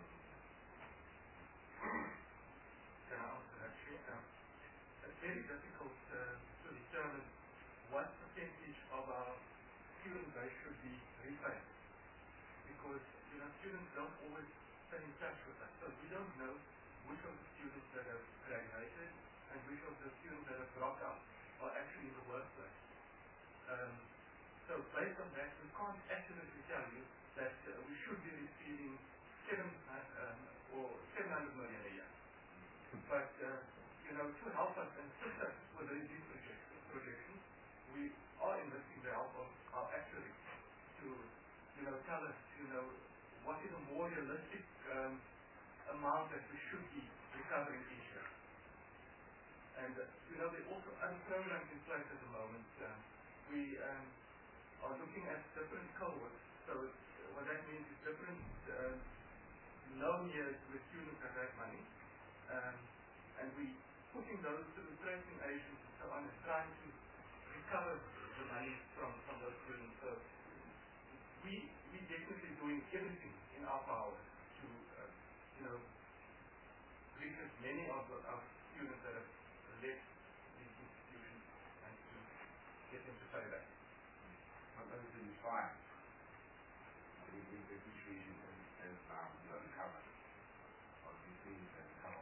Speaker 11: Can I answer that? Sure. It's very difficult uh, to determine what percentage of our student base should be repaid, because you know students don't always stay in touch with us, so we don't know which of the students that have graduated and which of the students that have dropped out are actually in the workplace. Um, so based on that, we can't accurately tell you that uh, we should be receiving seven uh, um, or seven hundred million a year. But uh, you know, to help us and assist us with these projections, we are enlisting the help of our actuaries to, you know, tell us, you know, what is a more realistic um, amount that we should be recovering each year. And uh, you know, there are also other programs in place at the moment. Uh, we um, are looking at different cohorts. So uh, what that means is different uh, loan years where students have had money. Um, and we putting those through tracing agents and so on and trying to recover the money from, from those students. So we we definitely doing everything in our power to uh, you know reach as many of the, our students that have left these institutions and to get them to pay back.
Speaker 3: Sometimes it is fine. We think the situation has now um, recovered. Or do you think it has recovered?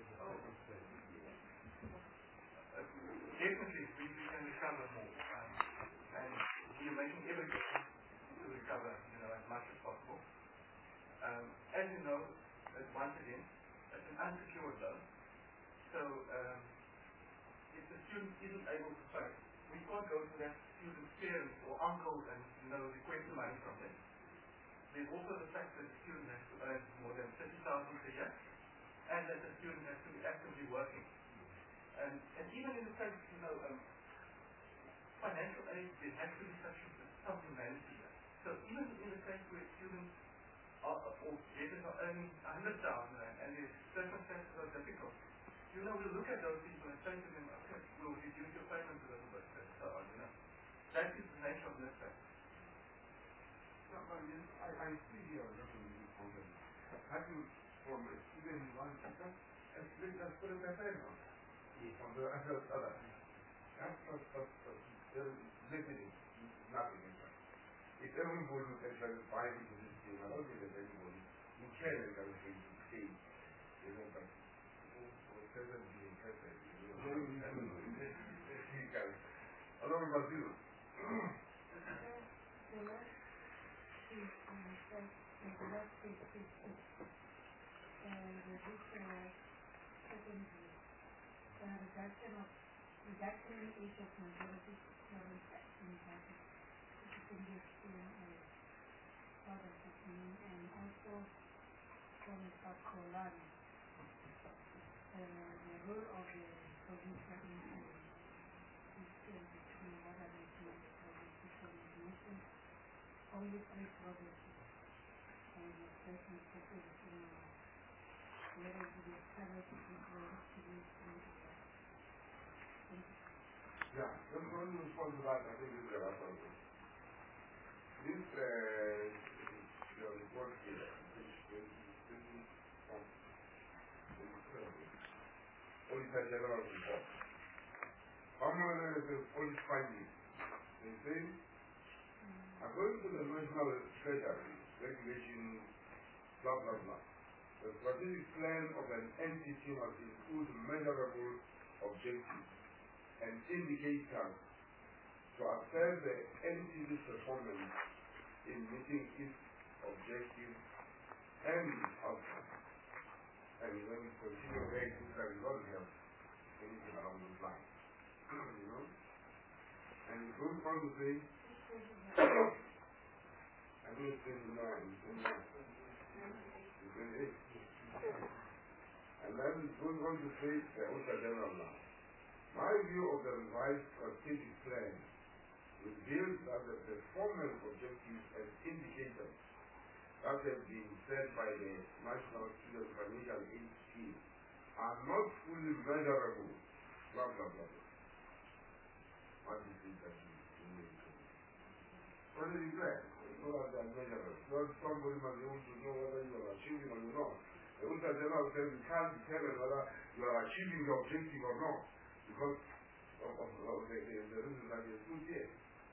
Speaker 11: Definitely, we, we can recover more, um, and we are making every effort to recover, you know, as much as possible. Um, as you know, uh, once again, it's an unsecured loan, so um, if the student isn't able to pay, we can't go to that student's parents or uncles and, you know, request the money from them. There's also the fact that the student has to earn more than thirty thousand dollars a year, and that the student has to be actively working. And, and even in the case, you know, um, financial aid, there has to be such some humanity there. So even in the case where students are, or debtors are earning one hundred thousand dollars and their circumstances are difficult, you know, we look at those people and say to them, okay, we'll reduce your payment a little bit, and so on, you know. That is the nature of this fact.
Speaker 3: No, but I, I see here a lot of new problems. Have you, from a student one sector, explain that for the payment? From the other other. That's not that's there is literally nothing in fact. If everybody who can try to buy into this thing, I don't think that anybody who can encourage to stay, you know, but who doesn't be interested, you know. Hello, Brazil.
Speaker 10: The last piece on the first, the last piece is and this uh, second view. Uh, reduction of reduction in age of majority children in Brazil, secondary school and other technique, and also from South Carolina, uh, the role of the provincial influence is still between what are they doing the provincial information, only three provinces, and the person focused on whether it is covered to be distributed.
Speaker 3: Yeah, let me respond to that. I think this is a lot of this. This, uh, your report here, this is from the Auditor General report. Common is the police findings. They say, according to the National Treasury regulation, blah blah blah, the strategic plan of an entity must include measurable objectives and indicators to assess the entity's performance in meeting its objectives and outcomes. And when we continue very good, that we don't have anything along those lines. You know? And it goes on to say, I think it's twenty-nine, twenty-nine, twenty-eight. And then it goes on to say the Auditor General now. My view of the revised strategic plan reveals that the performance objectives and indicators that have been set by the National Student Financial Aid Scheme are not fully measurable. Blah, blah, blah, blah. What is it that you need to do? What is it? So that they are measurable. Not somebody must want to know whether you are achieving or not. The Ultra General says you can't determine whether you are achieving the objective or not because of, of, of the, the, the reason that is put here.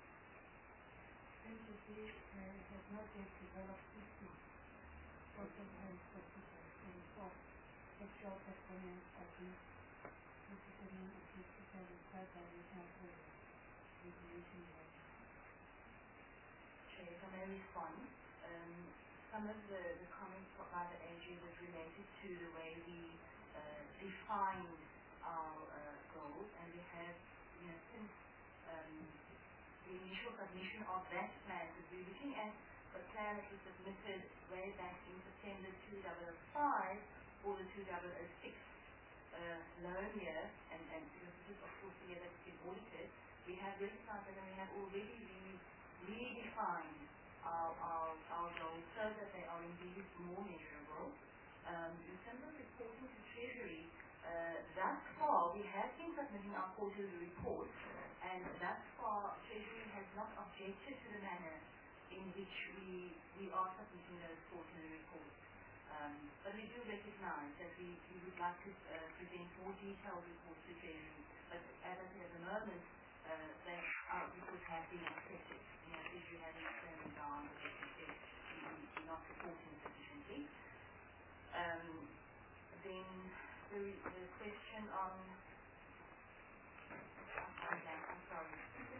Speaker 10: N C C uh, has not yet developed systems for children practices to report sexual performance abuse, discipline, and physical required by national programs, regulation law.
Speaker 6: Chair, if I may respond, um, some of the, the comments by the A G was related to the way we uh, define our uh, goals, and we have, you know, since um, the initial submission of that plan, because we're looking at the plan that was submitted way back in September two thousand five for the two thousand six uh, loan year, and, and because this is of course the year that's been audited, we have recognized that we have already re redefined our, our, our goals so that they are indeed more measurable. Um, in terms of reporting to Treasury, uh, thus far we have been submitting our quarterly reports, and thus far Treasury has not objected to the manner in which we, we are submitting those quarterly reports. Um, but we do recognize that we, we would like to uh, present more detailed reports to Treasury, but as I said at the moment, uh, that our reports have been accepted. You know, Treasury hasn't turned down the we, we're not reporting sufficiently. Um, then the, the question on I'm, I'm sorry.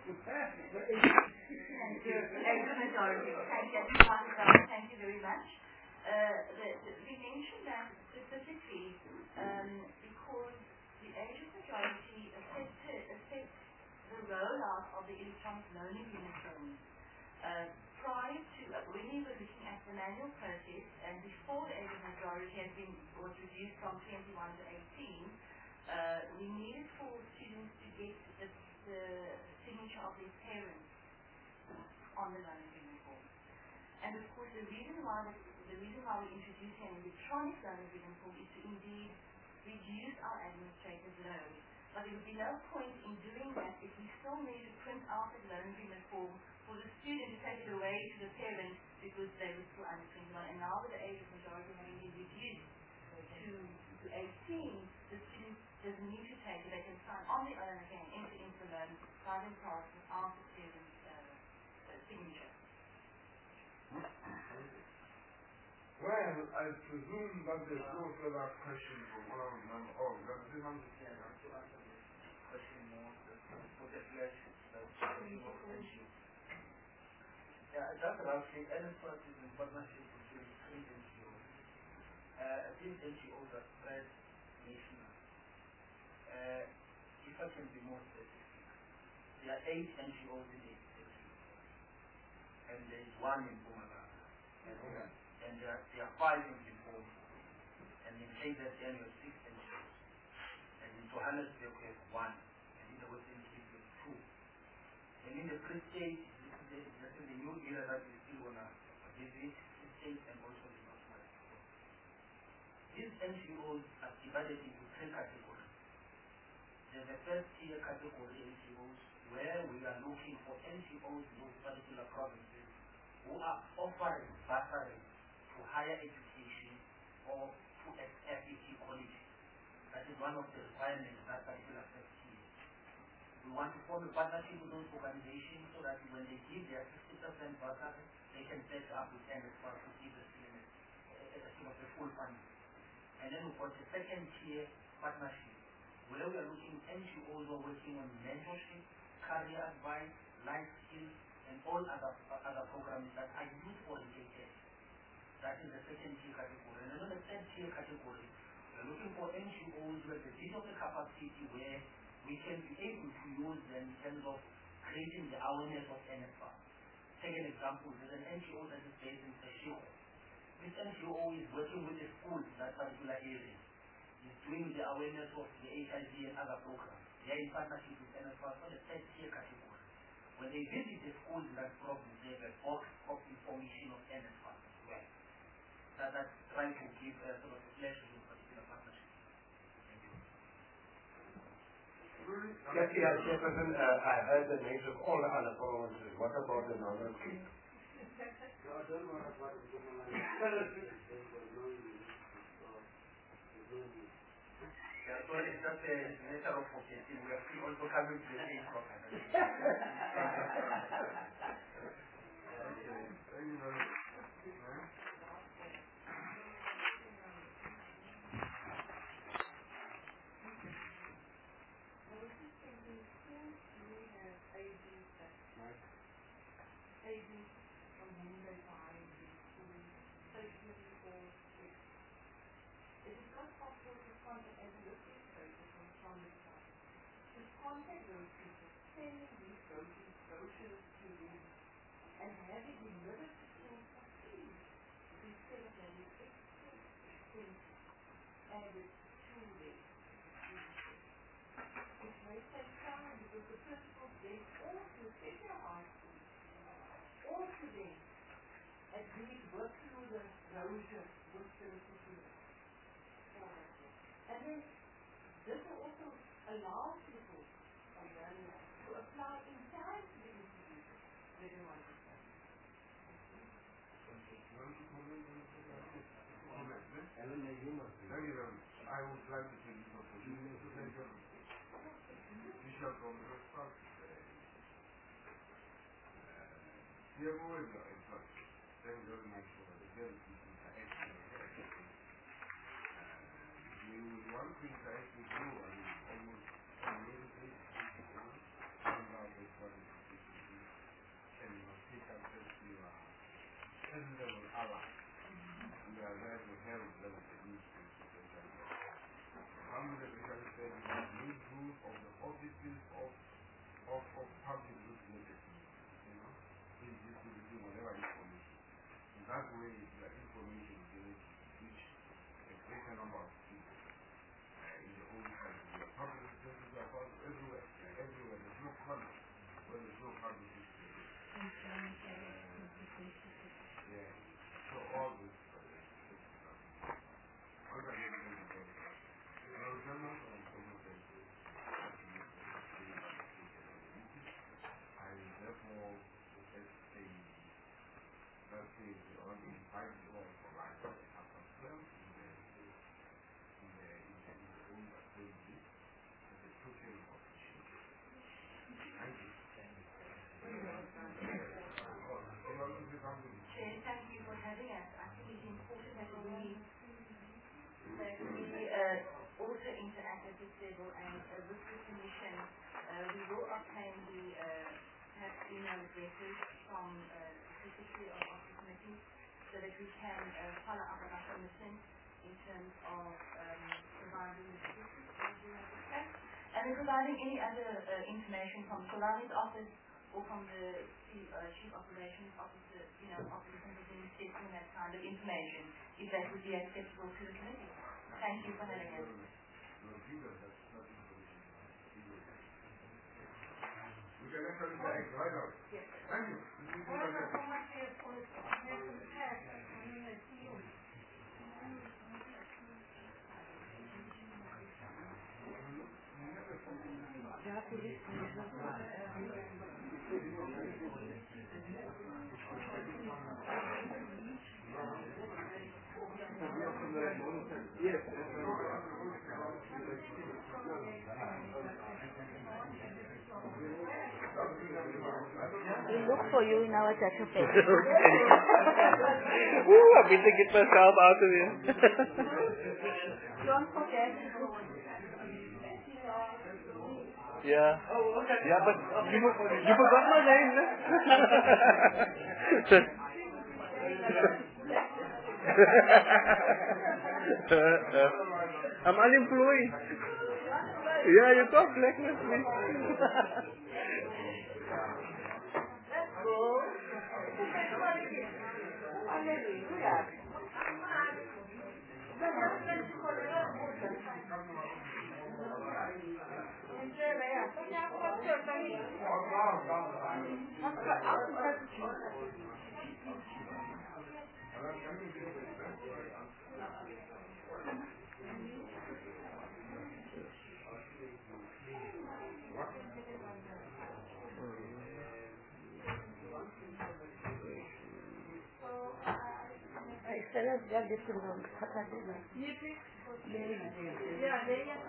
Speaker 6: Thank you. Majority. Thank you. Thank you very much. Uh, the, the, we mentioned that specifically um, because the Asian majority affected, affects the rollout of the electronic learning uniforms. Uh, prior to, uh, when we were looking at the manual process, and before the Asian majority has been, was reduced from twenty-one to eighteen, uh, we needed for students to get the, the signature of their parents on the learning uniform. And of course, the reason why the, the reason why we introduced an electronic learning uniform is to indeed reduce our administrative load. But there would be no point in doing that if we still need to print out the learning uniform for the student to take it away to the parents because they were still under twenty-one. And now with the age of majority having been reduced to, to eighteen, the student doesn't need to take it. They can sign on their own again, enter into the learn, sign in class without the parent's uh, signature.
Speaker 3: Well, I presume that there's no further question from one of them. Oh, that's the one.
Speaker 9: Yeah, to answer this question more, for the flash, yeah, just roughly, N S F A S is in partnership between three N G Os. Uh, these N G Os are spread nationally. Uh, if I can be more specific, there are eight N G Os in the state, and there is one in Mpumalanga. Okay. And there are, there are five in Limpopo, and in K Z N you have six N G Os, and in Johannesburg we have one, and in the Western Cape we have two. And in the Free State, this is the new era that we still want to visit, Free State and also the Northwest. These N G Os are divided into three categories. There's the first tier category N G Os, where we are looking for N G Os in those particular provinces who are offering bursary to higher education or to F E T college. That is one of the requirements of that particular first tier. We want to form a partnership with those organizations so that when they give their fifty percent bursary, they can set up with N S F A S to give the students sort of the full funding. And then we've got the second tier partnership, where we are looking at N G Os who are working on mentorship, career advice, life skills, and all other, other programs that are youth oriented. That is the second tier category. And then the third tier category, we are looking for N G Os with a bit of the capacity where we can be able to use them in terms of creating the awareness of N S F A S. Take an example, there's an N G O that is based in Seshiko. This N G O is working with the schools in that particular area. It's doing the awareness of the H I V and other programs. they are in partnership with N S F A S for the third tier category. When they visit the schools in that province, they have a box of information of N S F A S as well. That, that's trying to give a sort of a flash of a particular partnership. Thank you.
Speaker 1: Yes, yeah, Chairperson, uh, I heard the names of all the other provinces. What about the Northern Cape?
Speaker 8: I don't know about the
Speaker 9: Yeah, so it's just a matter of forgetting. We are still also coming to the same problem.
Speaker 3: Thank you very much.
Speaker 2: Contact those people, sending these brochures, brochures to them, and have it delivered to schools for free instead of having extra expense added to them. It may take time because the principals then also, especially at high school, also then at least work through the brochure with the students. And then this will also allow people to apply in time to the institution where they want to study.
Speaker 3: I would like to take this opportunity to thank the Bishop from the Park. Dear Moeda, in fact, thank you very much for the very good interaction. We would want to interact with you and almost immediately find out what is the situation and you know, take access to your ten-level ally. We are there to help them with the needs and situation. Some of the people said we have made use of the offices of, of, of public representatives. You know, is distributing whatever information. In that way, the information is going to reach a greater number of people uh, in the whole country. The public representatives are found everywhere. Everywhere. There's no corner where there's no public representatives. Yeah. So all this.
Speaker 6: Also interact at this level, and uh, with the commission, uh, we will obtain the uh, perhaps email addresses from uh, the Secretary of, of the committee so that we can uh, follow up on our commission in terms of um, providing the statistics, as you have discussed, and then providing any other uh, information from Solani's office or from the chief, uh, chief operations officer, you know, office and getting that kind of information, if that would be acceptable to the committee. Thank you for having us.
Speaker 3: We can actually say, right now.
Speaker 6: Yes.
Speaker 3: Thank you. Yes.
Speaker 6: We look for you in our database.
Speaker 12: Ooh, I've been to get myself out of here.
Speaker 6: Don't forget.
Speaker 12: Yeah. Yeah, but you, you forgot my name. I'm unemployed. Yeah, you can't blacklist me.
Speaker 2: Enjoy
Speaker 5: Excellence, ya dice lo que está haciendo. Ya, de ella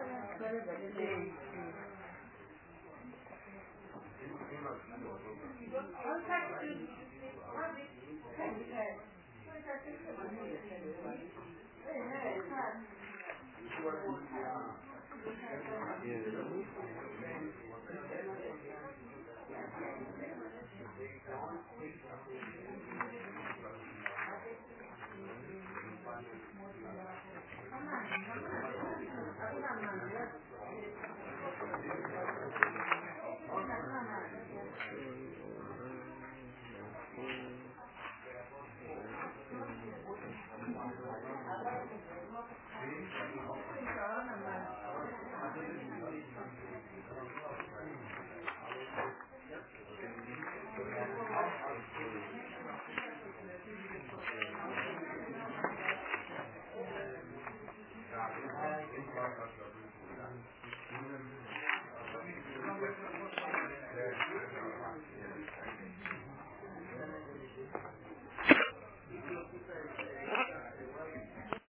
Speaker 10: Come on, come on.